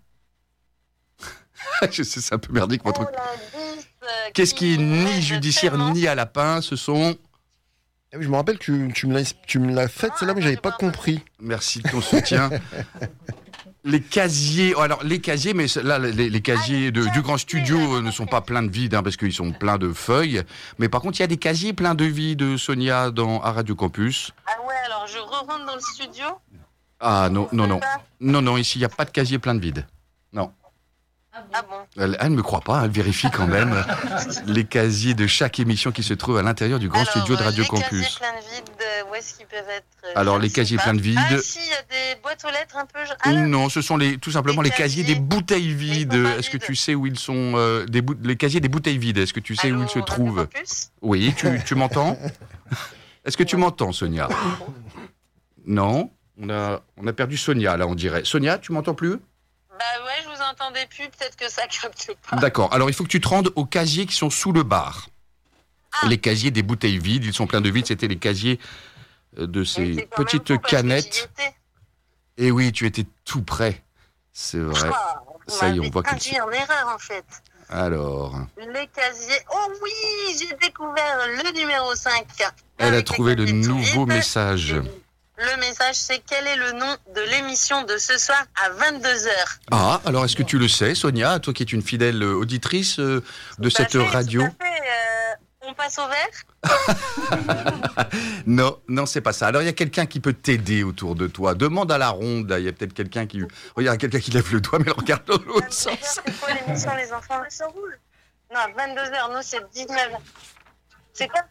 Je sais, c'est un peu merdique, votre truc. Qu'est-ce qui est ni judiciaire, ni à lapin? Ce sont... Je me rappelle que tu me l'as faite, celle-là, mais j'avais pas compris. Merci de ton soutien. Les casiers, alors les casiers, mais là les casiers du grand studio ne sont pas pleins de vide, parce qu'ils sont pleins de feuilles. Mais par contre, il y a des casiers pleins de vide, Sonia, à Radio Campus. Ah ouais, alors je rentre dans le studio. Ah non, ici il n'y a pas de casier plein de vide. Non. Ah bon? Elle ne me croit pas, elle vérifie quand même les casiers de chaque émission qui se trouve à l'intérieur du grand studio de Radio Campus. Les casiers pleins de vide, où est-ce qu'ils peuvent être? Alors les casiers pleins de vide... Ah si, il y a des boîtes aux lettres un peu... Non, ce sont tout simplement les casiers des bouteilles vides. Est-ce que tu sais où ils sont les casiers des bouteilles vides, est-ce que tu sais où ils se trouvent? Oui, tu m'entends? Est-ce que tu m'entends, Sonia? Non, on a perdu Sonia, là, on dirait. Sonia, tu m'entends plus? Bah ouais, je vous entendais plus, peut-être que ça capte pas. D'accord, alors il faut que tu te rendes aux casiers qui sont sous le bar. Les casiers des bouteilles vides, ils sont pleins de vide, c'était les casiers de ces petites canettes. Et oui, tu étais tout près, c'est vrai. Ça y est, on voit que... en erreur, en fait. Alors... Les casiers... Oh oui, j'ai découvert le numéro 5. Elle a trouvé le nouveau message. Le message, c'est quel est le nom de l'émission de ce soir à 22h? Ah, alors est-ce que tu le sais, Sonia, toi qui es une fidèle auditrice de cette radio? Tout à fait, on passe au vert? Non, c'est pas ça. Alors il y a quelqu'un qui peut t'aider autour de toi. Demande à la ronde, il y a peut-être quelqu'un qui... Il y a quelqu'un qui lève le doigt, mais elle regarde dans l'autre sens. C'est quoi l'émission, les enfants? C'est rouge. Non, 22h, nous c'est 19h. C'est quoi?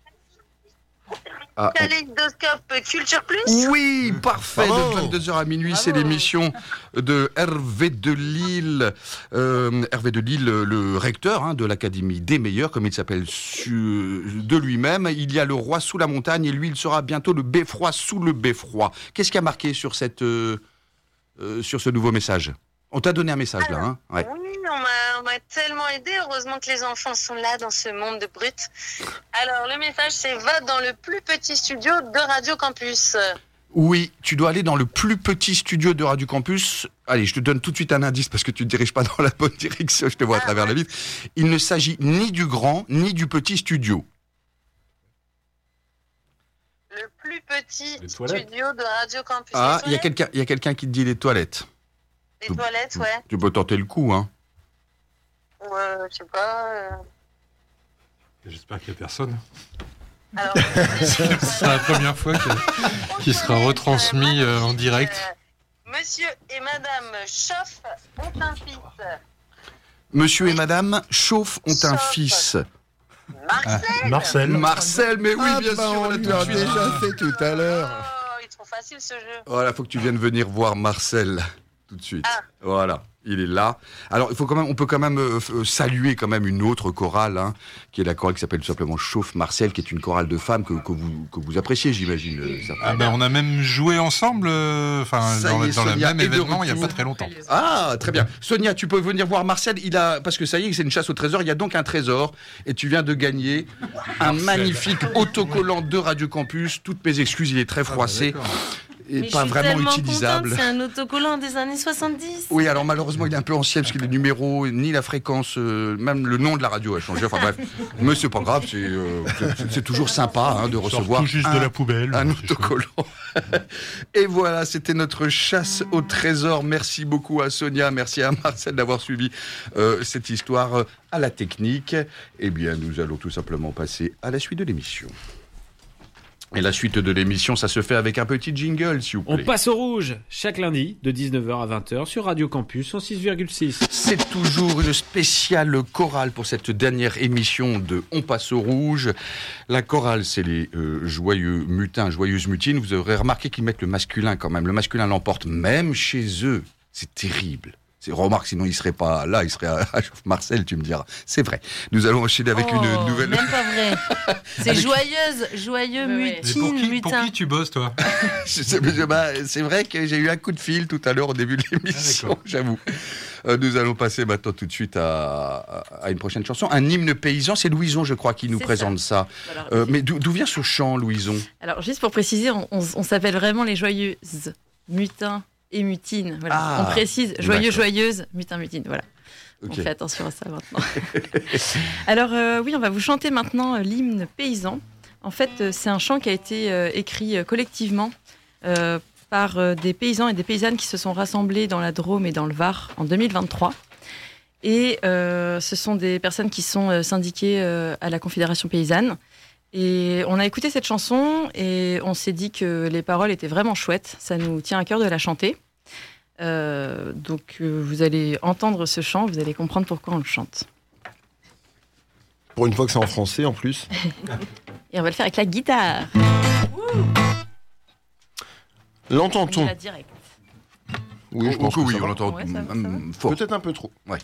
Kaléidoscope Culture Plus? Oui, parfait. De 22h à minuit, c'est l'émission de Hervé Delille. Hervé Delille, le recteur de l'Académie des meilleurs, comme il s'appelle de lui-même. Il y a le roi sous la montagne et lui, il sera bientôt le beffroi sous le beffroi. Qu'est-ce qui a marqué sur ce nouveau message? On t'a donné un message là, hein? Ouais. Oui, on m'a tellement aidé. Heureusement que les enfants sont là dans ce monde de brutes. Alors, le message, c'est va dans le plus petit studio de Radio Campus. Oui, tu dois aller dans le plus petit studio de Radio Campus. Allez, je te donne tout de suite un indice parce que tu ne te diriges pas dans la bonne direction. Je te vois à travers la vitre. Il ne s'agit ni du grand ni du petit studio. Le plus petit studio de Radio Campus. Ah, il y a quelqu'un qui te dit les toilettes. Les toilettes, ouais. Tu peux tenter le coup, hein. Ouais, je sais pas. J'espère qu'il n'y a personne. Alors, c'est la première fois qu'il sera retransmis en direct. Monsieur et Madame Chauffe ont un fils. Monsieur et Madame Chauffe ont un fils. Marcel, mais oui, bien sûr, on l'a déjà fait tout à l'heure. Oh, il est trop facile ce jeu. Voilà, faut que tu viennes venir voir Marcel tout de suite. Voilà, il est là. Alors, on peut quand même saluer quand même une autre chorale, qui est la chorale qui s'appelle tout simplement Chauffe Marcel, qui est une chorale de femmes que vous appréciez, j'imagine. On a même joué ensemble, dans le même événement, il n'y a pas très longtemps. Ah, très bien. Sonia, tu peux venir voir Marcel. Parce que ça y est, c'est une chasse au trésor. Il y a donc un trésor, et tu viens de gagner un magnifique autocollant de Radio Campus. Toutes mes excuses, il est très froissé. Et mais pas vraiment utilisable. C'est un autocollant des années 70. Oui, alors malheureusement, il est un peu ancien parce que les numéros, ni la fréquence, même le nom de la radio a changé. Enfin bref, mais c'est pas grave, c'est toujours sympa de recevoir tout juste de la poubelle, un autocollant. Et voilà, c'était notre chasse au trésor. Merci beaucoup à Sonia, merci à Marcel d'avoir suivi cette histoire à la technique. Eh bien, nous allons tout simplement passer à la suite de l'émission. Et la suite de l'émission, ça se fait avec un petit jingle, s'il vous plaît. On passe au rouge, chaque lundi, de 19h à 20h, sur Radio Campus, en 6,6. C'est toujours une spéciale chorale pour cette dernière émission de On passe au rouge. La chorale, c'est les joyeux mutins, joyeuses mutines. Vous aurez remarqué qu'ils mettent le masculin quand même. Le masculin l'emporte même chez eux. C'est terrible. Remarque, sinon il serait pas là, il serait à Marcel, tu me diras. C'est vrai. Nous allons enchaîner avec une nouvelle... Même pas vrai. C'est joyeux mutine, mutin. Pour qui tu bosses, toi? C'est vrai que j'ai eu un coup de fil tout à l'heure au début de l'émission, j'avoue. Nous allons passer maintenant tout de suite à une prochaine chanson. Un hymne paysan, c'est Louison, je crois, qui nous présente ça. Alors, mais d'où vient ce chant, Louison? Alors, juste pour préciser, on s'appelle vraiment les joyeuses, mutins et mutines. Voilà. On précise joyeux, joyeuse, mutin, mutine. Voilà. Okay. On fait attention à ça maintenant. Alors, oui, on va vous chanter maintenant l'hymne paysan. En fait, c'est un chant qui a été écrit collectivement par des paysans et des paysannes qui se sont rassemblés dans la Drôme et dans le Var en 2023. Et ce sont des personnes qui sont syndiquées à la Confédération paysanne. Et on a écouté cette chanson et on s'est dit que les paroles étaient vraiment chouettes. Ça nous tient à cœur de la chanter. Donc vous allez entendre ce chant, vous allez comprendre pourquoi on le chante. Pour une fois que c'est en français en plus. Et on va le faire avec la guitare. L'entend-on? Direct. Oui, je pense que oui, ça on l'entend fort. Peut-être un peu trop. Ouais.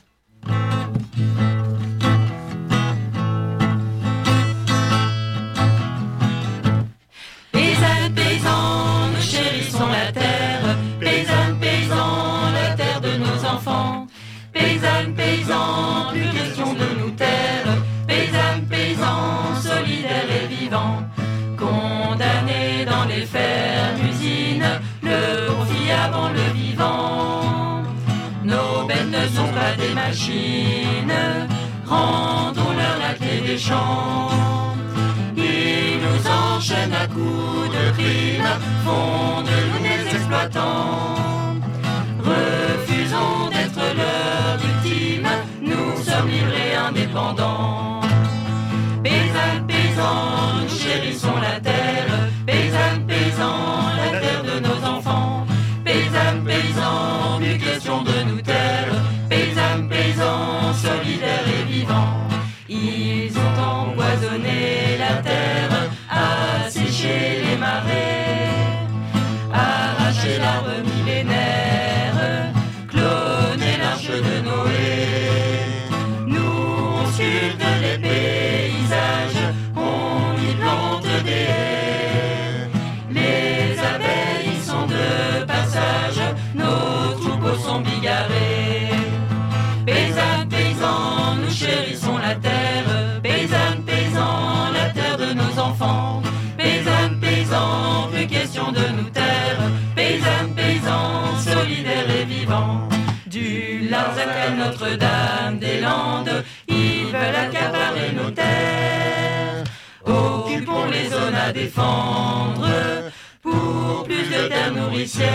Paysannes, paysans, nous chérissons la terre. Paysannes, paysans, la terre de nos enfants. Paysannes, paysans, plus question de nous taire. Paysannes, paysans, solidaires et vivants. Condamnés dans les fermes-usines, le profit avant le vivant. Nos bêtes ne sont pas des machines, rendons-leur la clé des champs. Ils nous enchaînent à coups de primes, font de nous des exploitants. Refusons d'être leurs victimes, nous sommes livrés indépendants. Paysannes, paysans, nous chérissons la terre. Paysannes, paysans, la terre de nos enfants. Paysannes, paysans, plus question de nous taire. Paysannes, paysans, solidaires et vivants. Ils ont empoisonné la terre, asséché les marais, arraché l'arbre millénaire, cloné l'arche de Noé. Nous, on sculpte les paysages, on y plante des haies. Les abeilles sont de passage, nos troupeaux sont bigarrés. Paysannes, paysans, nous chérissons la terre. Paysannes, paysans, la terre de nos enfants. Paysannes, paysans, plus question de nous taire. Paysannes, paysans, solidaires et vivants. Du Larzac à Notre-Dame-des-Landes, ils veulent accaparer nos terres. Occupons les zones à défendre pour plus de terres nourricières.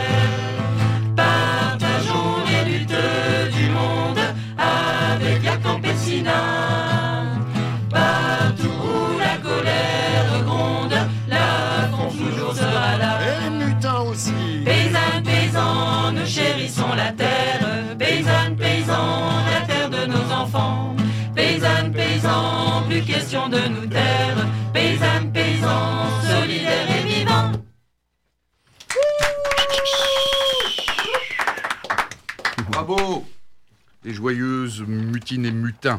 Partageons les luttes du monde avec la campesina. Partout où la colère gronde, la France toujours sera là. Et les mutins aussi. Paysannes, paysans, nous chérissons la terre. Paysannes, paysans, la terre de nos enfants. Paysannes, paysans, plus question de nous taire. Paysannes, paysans, solidaires et vivants. Bravo! Les joyeuses mutines et mutins.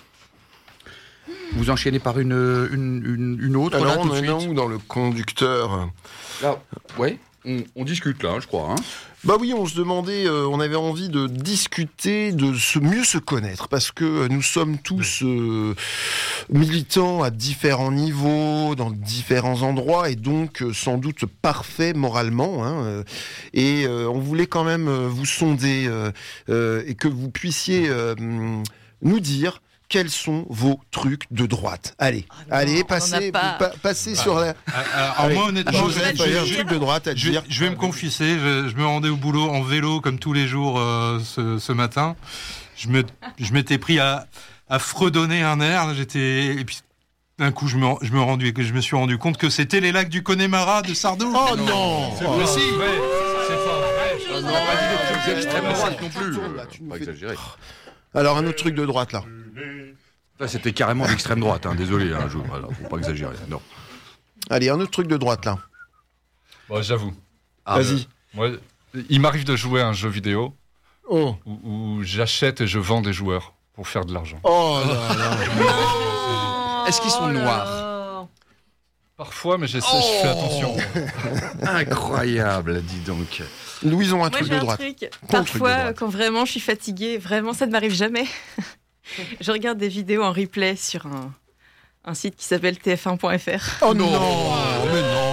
Vous enchaînez par une autre. Alors, là, on tout de est suite. où dans le conducteur? Là, ouais, on discute là, je crois. Hein. Bah oui, on se demandait, on avait envie de discuter, de mieux se connaître, parce que nous sommes tous militants à différents niveaux, dans différents endroits, et donc sans doute parfaits moralement. Hein, et on voulait quand même vous sonder et que vous puissiez nous dire quels sont vos trucs de droite. Allez, passez sur la... Alors moi, honnêtement, de droite à dire. Je vais me confesser, je me rendais au boulot en vélo comme tous les jours ce matin. Je m'étais pris à fredonner un air. Et puis d'un coup, je me suis rendu compte que c'était les lacs du Connemara de Sardou. Oh non, c'est possible. On n'a pas dit des extrême droite non plus. Pas exagéré. Alors un autre truc de droite là. Là c'était carrément d'extrême droite, hein. Désolé, hein, faut pas exagérer. Non. Allez, un autre truc de droite là. Bon, j'avoue. Vas-y. Moi, il m'arrive de jouer à un jeu vidéo où j'achète et je vends des joueurs pour faire de l'argent. Oh là là. Est-ce qu'ils sont noirs? Parfois, mais je fais attention. Incroyable, dis donc. Louison, un Moi, truc j'ai de droite. Parfois, quand vraiment je suis fatiguée, vraiment, ça ne m'arrive jamais. Je regarde des vidéos en replay sur un site qui s'appelle tf1.fr. Oh non, mais non.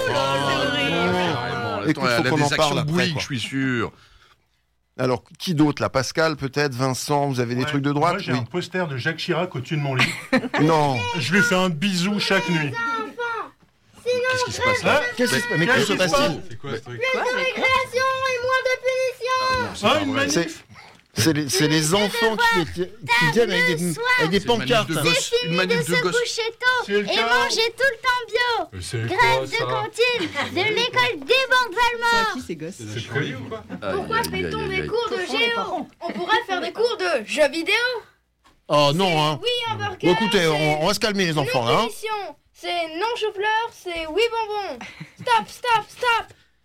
Écoute, faut qu'on en parle après, je suis sûr. Alors, qui d'autre là? Pascal, peut-être? Vincent, vous avez des trucs de droite? Moi, j'ai un poster de Jacques Chirac au-dessus de mon lit. Non. Je lui fais un bisou chaque nuit. Qu'est-ce qui se passe là? Qu'est-ce qui se passe? Mais que se passe-t-il? C'est quoi ce truc? Plus de récréation et moins de punition. Une manif. C'est les enfants qui viennent avec des pancartes. Une manif de gosses. Se coucher tôt et manger tout le temps bio. Grève de cantine de l'école des banques Valmore. Qui ces gosses? C'est prévu ou quoi? Pourquoi fait-on des cours de géo? On pourrait faire des cours de jeux vidéo. Oh non, hein. Oui, hamburger. Bon, écoutez, on va se calmer les enfants, là. Hein. C'est non chou-fleur, c'est oui bonbon. Stop.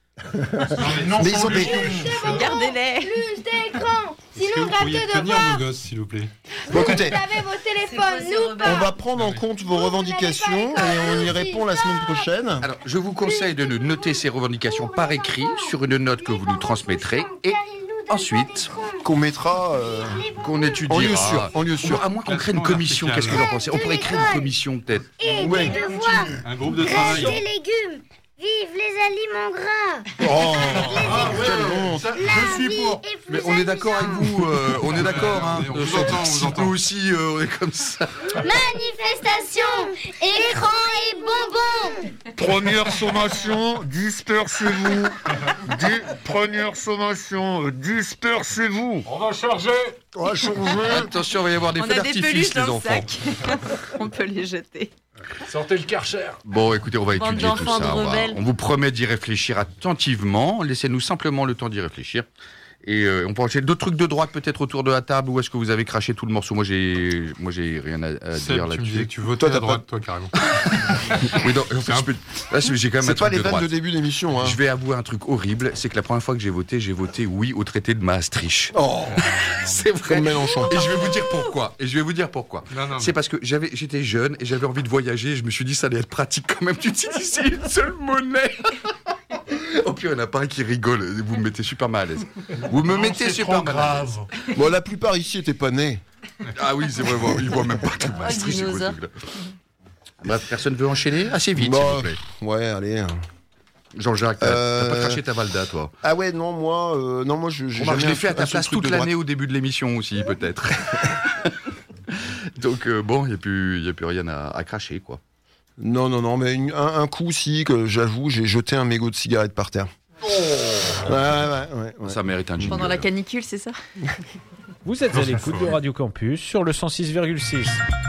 Mais ils ont des... Gardez-les. Plus d'écran. Est-ce que Sinon, vous pourriez grave de tenir devoirs. nos gosses, s'il vous plaît? Bon, écoutez, Vous avez vos téléphones, nous pas. on va prendre en compte vos revendications et on y répond la semaine prochaine. Alors, je vous conseille de noter ces revendications par écrit sur une note que vous nous transmettrez et ensuite qu'on mettra, qu'on étudiera. En lieu sûr. À moins qu'on crée une commission, qu'est-ce que vous en pensez? On pourrait créer une commission peut-être. Et des devoirs. Un groupe de Reste travail. des légumes. Vive les aliments gras. Oh, quelle honte. Je suis pour. Mais on est d'accord avec vous, on est d'accord, hein. On vous entend. Nous aussi, on est comme ça. Manifestation, écran et bonbons. première sommation, dispersez-vous. Première sommation, dispersez-vous. On va charger. On va changer. Attention, il va y avoir des On feux a des peluches d'artifice, les dans le enfants. sac. On peut les jeter. Sortez le Karcher. Bon, écoutez, on va Bande étudier tout d'enfants ça. de rebelles. On vous promet d'y réfléchir attentivement. Laissez-nous simplement le temps d'y réfléchir. Et on peut enchaîner d'autres trucs de droite peut-être autour de la table, ou est-ce que vous avez craché tout le morceau? Moi j'ai rien à Seb, dire tu me disais là-dessus. que tu votais à droite, toi, carrément. Oui, non, en fait, là, j'ai quand même un C'est pas truc les de vannes droite. de début d'émission. Hein. Je vais avouer un truc horrible, c'est que la première fois que j'ai voté oui au traité de Maastricht. Oh, c'est vrai. Comme Mélenchon. Et je vais vous dire pourquoi. Non, C'est parce que j'étais jeune et j'avais envie de voyager. Et je me suis dit ça allait être pratique quand même d'utiliser une seule monnaie. Au pire, il n'y en a pas un qui rigole. Vous me mettez super mal à l'aise. Vous me mettez super mal à l'aise. Bon, la plupart ici n'étaient pas nés. Ah oui, c'est vrai. Ils voient même pas tout Maastricht. dinosaure. C'est quoi, ce truc-là. Bref, personne veut enchaîner assez vite, Bah, s'il vous plaît. Ouais, allez. Jean-Jacques, t'as pas craché ta Valda, toi? Ah ouais, non, moi, j'ai Je jamais l'ai fait à ta un seul place truc toute de l'année droite. au début de l'émission aussi, peut-être. Donc bon, il n'y a plus rien à cracher, quoi. Non, mais un coup, si, que j'avoue, j'ai jeté un mégot de cigarette par terre. Oh Ouais. Ça mérite un jingle. Pendant la canicule, c'est ça? Vous êtes à l'écoute de Radio Campus sur le 106,6.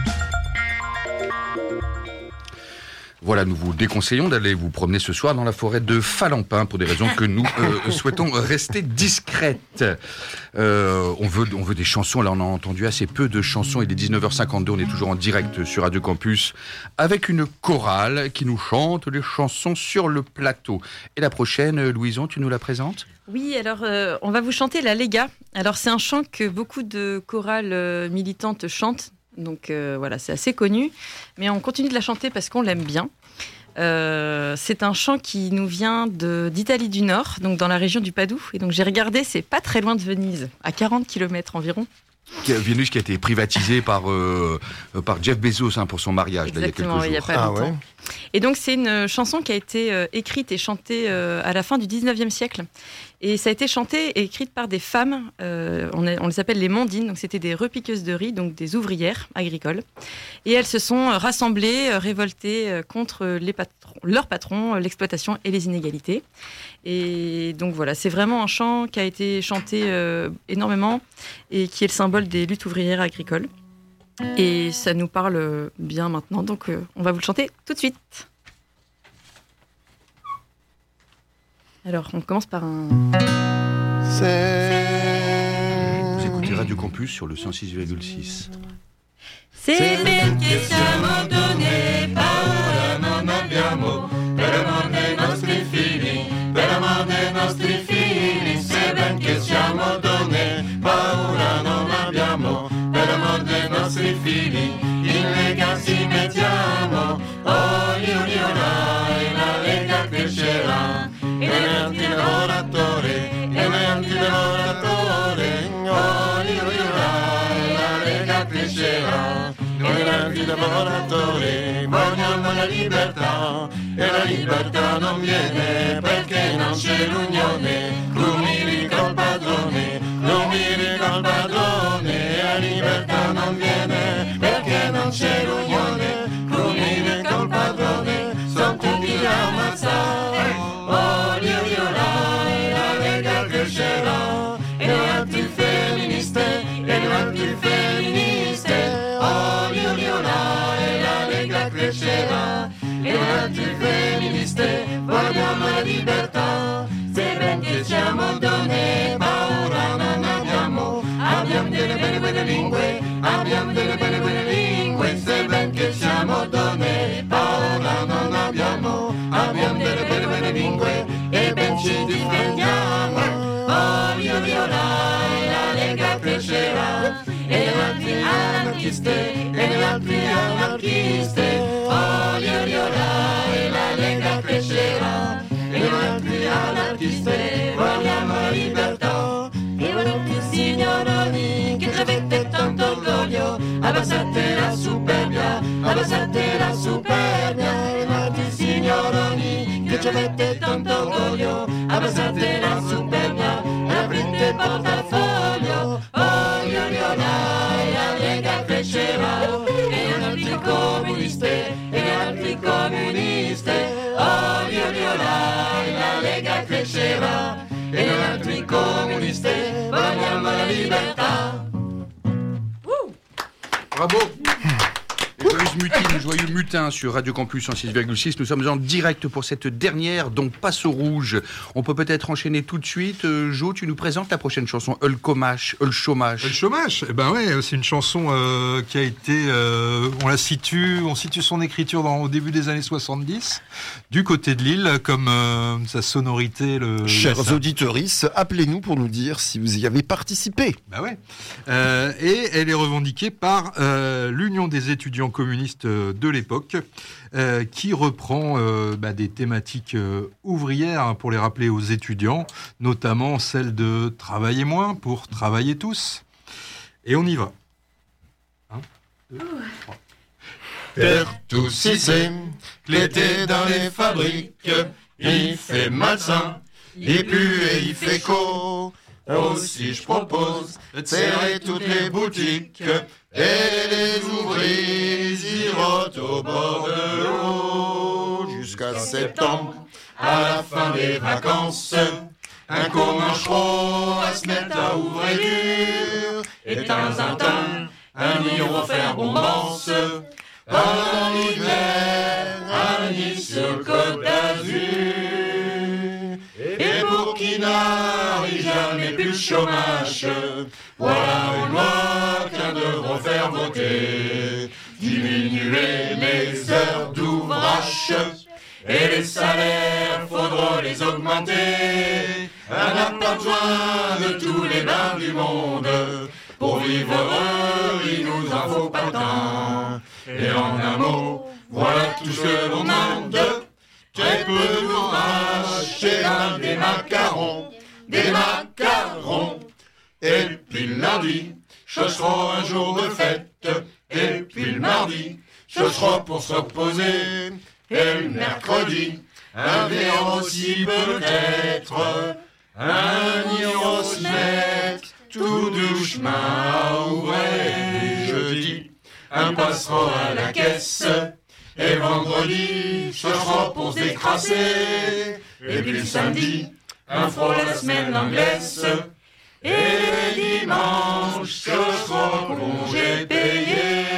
Voilà, nous vous déconseillons d'aller vous promener ce soir dans la forêt de Falampin pour des raisons que nous souhaitons rester discrètes. On veut des chansons, là on a entendu assez peu de chansons, il est 19h52, on est toujours en direct sur Radio Campus avec une chorale qui nous chante les chansons sur le plateau. Et la prochaine, Louison, tu nous la présentes ? Oui, alors on va vous chanter la Lega. Alors c'est un chant que beaucoup de chorales militantes chantent. Donc voilà, c'est assez connu, mais on continue de la chanter parce qu'on l'aime bien. C'est un chant qui nous vient d'Italie du Nord, donc dans la région du Padoue. Et donc j'ai regardé, c'est pas très loin de Venise, à 40 km environ. Venus qui a été privatisé par Jeff Bezos pour son mariage, là, il y a quelques jours. Il y a pas longtemps. Et donc c'est une chanson qui a été écrite et chantée à la fin du 19e siècle. Et ça a été chanté et écrite par des femmes, on les appelle les mondines, donc c'était des repiqueuses de riz, donc des ouvrières agricoles. Et elles se sont rassemblées, révoltées contre leurs patrons, l'exploitation et les inégalités. Et donc voilà, c'est vraiment un chant qui a été chanté énormément et qui est le symbole des luttes ouvrières agricoles. Et ça nous parle bien maintenant, donc on va vous le chanter tout de suite. Alors, on commence par un... Vous écoutez Radio Campus sur le 106,6. Se perché siamo donne, paura non abbiamo, per amor dei nostri figli, se ben che siamo donne, paura non abbiamo, per amor dei nostri figli, in lega ci mettiamo, ogni tutti lavoratori vogliono la libertà e la libertà non viene perché non c'è l'unione. L'umili col padrone, l'umili col padrone, la libertà non viene perché non c'è l'unione. L'umili col padrone, sono tutti da ammazzare. Oh, io dai, la Lega crescerà e le antifemministe, e le antifemministe. Oh, io dai, la Lega crescerà e le antifemministe vogliono la libertà. Se ben che siamo donne, paura non abbiamo, abbiamo delle belle lingue, abbiamo delle belle lingue. Se ben che siamo donne, paura non abbiamo, abbiamo delle belle lingue e ben ci difendiamo. Oh, io dai, la Lega crescerà e le altre anarchiste, e le altre anarchiste. Oh, io dai, la Lega crescerà e le altre anarchiste vogliamo la libertà. E voi tutti signoroni che ci avete tanto orgoglio, abbassate la superbia, abbassate la superbia. E voi tutti signoroni che ci avete tanto orgoglio, abbassate la superbia e aprite il portafoglio. Oh, io dai, la Lega crescerà e le altre comuniste, e le altre comuniste. Oh, io dai, la Lega crescerà e le altre comuniste vogliamo la libertà. Bravo. Joyeux mutin sur Radio Campus en 6,6. Nous sommes en direct pour cette dernière, donc Passe au rouge. On peut peut-être enchaîner tout de suite. Jo, tu nous présentes la prochaine chanson, El Chômage. El Chômage, eh ben ouais, c'est une chanson qui a été, on situe son écriture au début des années 70, du côté de Lille, comme sa sonorité. Chers auditeuristes, appelez-nous pour nous dire si vous y avez participé. Bah ouais. Et elle est revendiquée par l'Union des étudiants communiste de l'époque, qui reprend des thématiques ouvrières pour les rappeler aux étudiants, notamment celle de travailler moins pour travailler tous. Et on y va. 1, 2, 3. Faire tout si c'est l'été dans les fabriques, il fait malsain, il pue et il fait chaud. Aussi je propose de serrer toutes les boutiques et les ouvriers irotent au bord de l'eau. Jusqu'à septembre, à la fin des vacances, un comanchereau va se mettre à ouvrir dur. Et de temps en temps, un iro faire bombance. Pendant l'hiver, un nid sur le Côte d'Azur. Et pour qui n'arrive jamais plus le chômage, voilà une loi qu'un devront faire voter. Diminuer les heures d'ouvrage et les salaires, faudra les augmenter. On n'a pas besoin de tous les bains du monde. Pour vivre heureux, il nous en faut pas tant. Et en un mot, voilà tout ce que l'on demande. Très peu d'ouvrage et des macarons, des macarons. Et puis le lundi, ce sera un jour de fête. Et puis le mardi, ce sera pour se reposer. Et le mercredi, un verre aussi peut-être. Un iro se met tout doucement à ouvrir. Jeudi, un passera à la caisse. Et vendredi, ce sera pour se décrasser. Et puis le samedi, un fera la semaine anglaise. Et dimanche, ce sera congé payé.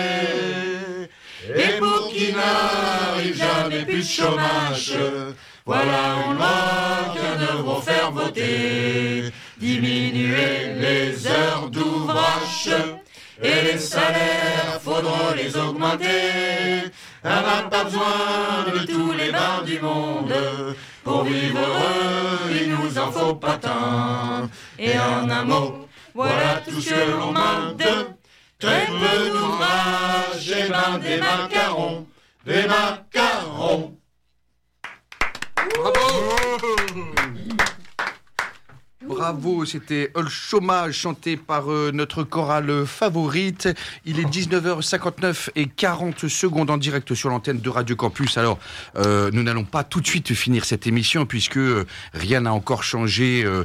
Et pour qui n'arrive jamais plus de chômage, voilà une loi qu'un devront faire voter. Diminuer les heures d'ouvrage et les salaires, faudra les augmenter. On n'a pas besoin de tous les bains du monde. Pour vivre heureux, il nous en faut pas tant. Et en un mot, voilà tout ce que l'on demande. Très peu d'ouvrage et ben des macarons, des macarons. bravo, c'était El Chômage chanté par notre chorale favorite. Il est 19h59 et 40 secondes en direct sur l'antenne de Radio Campus. Alors, nous n'allons pas tout de suite finir cette émission puisque rien n'a encore changé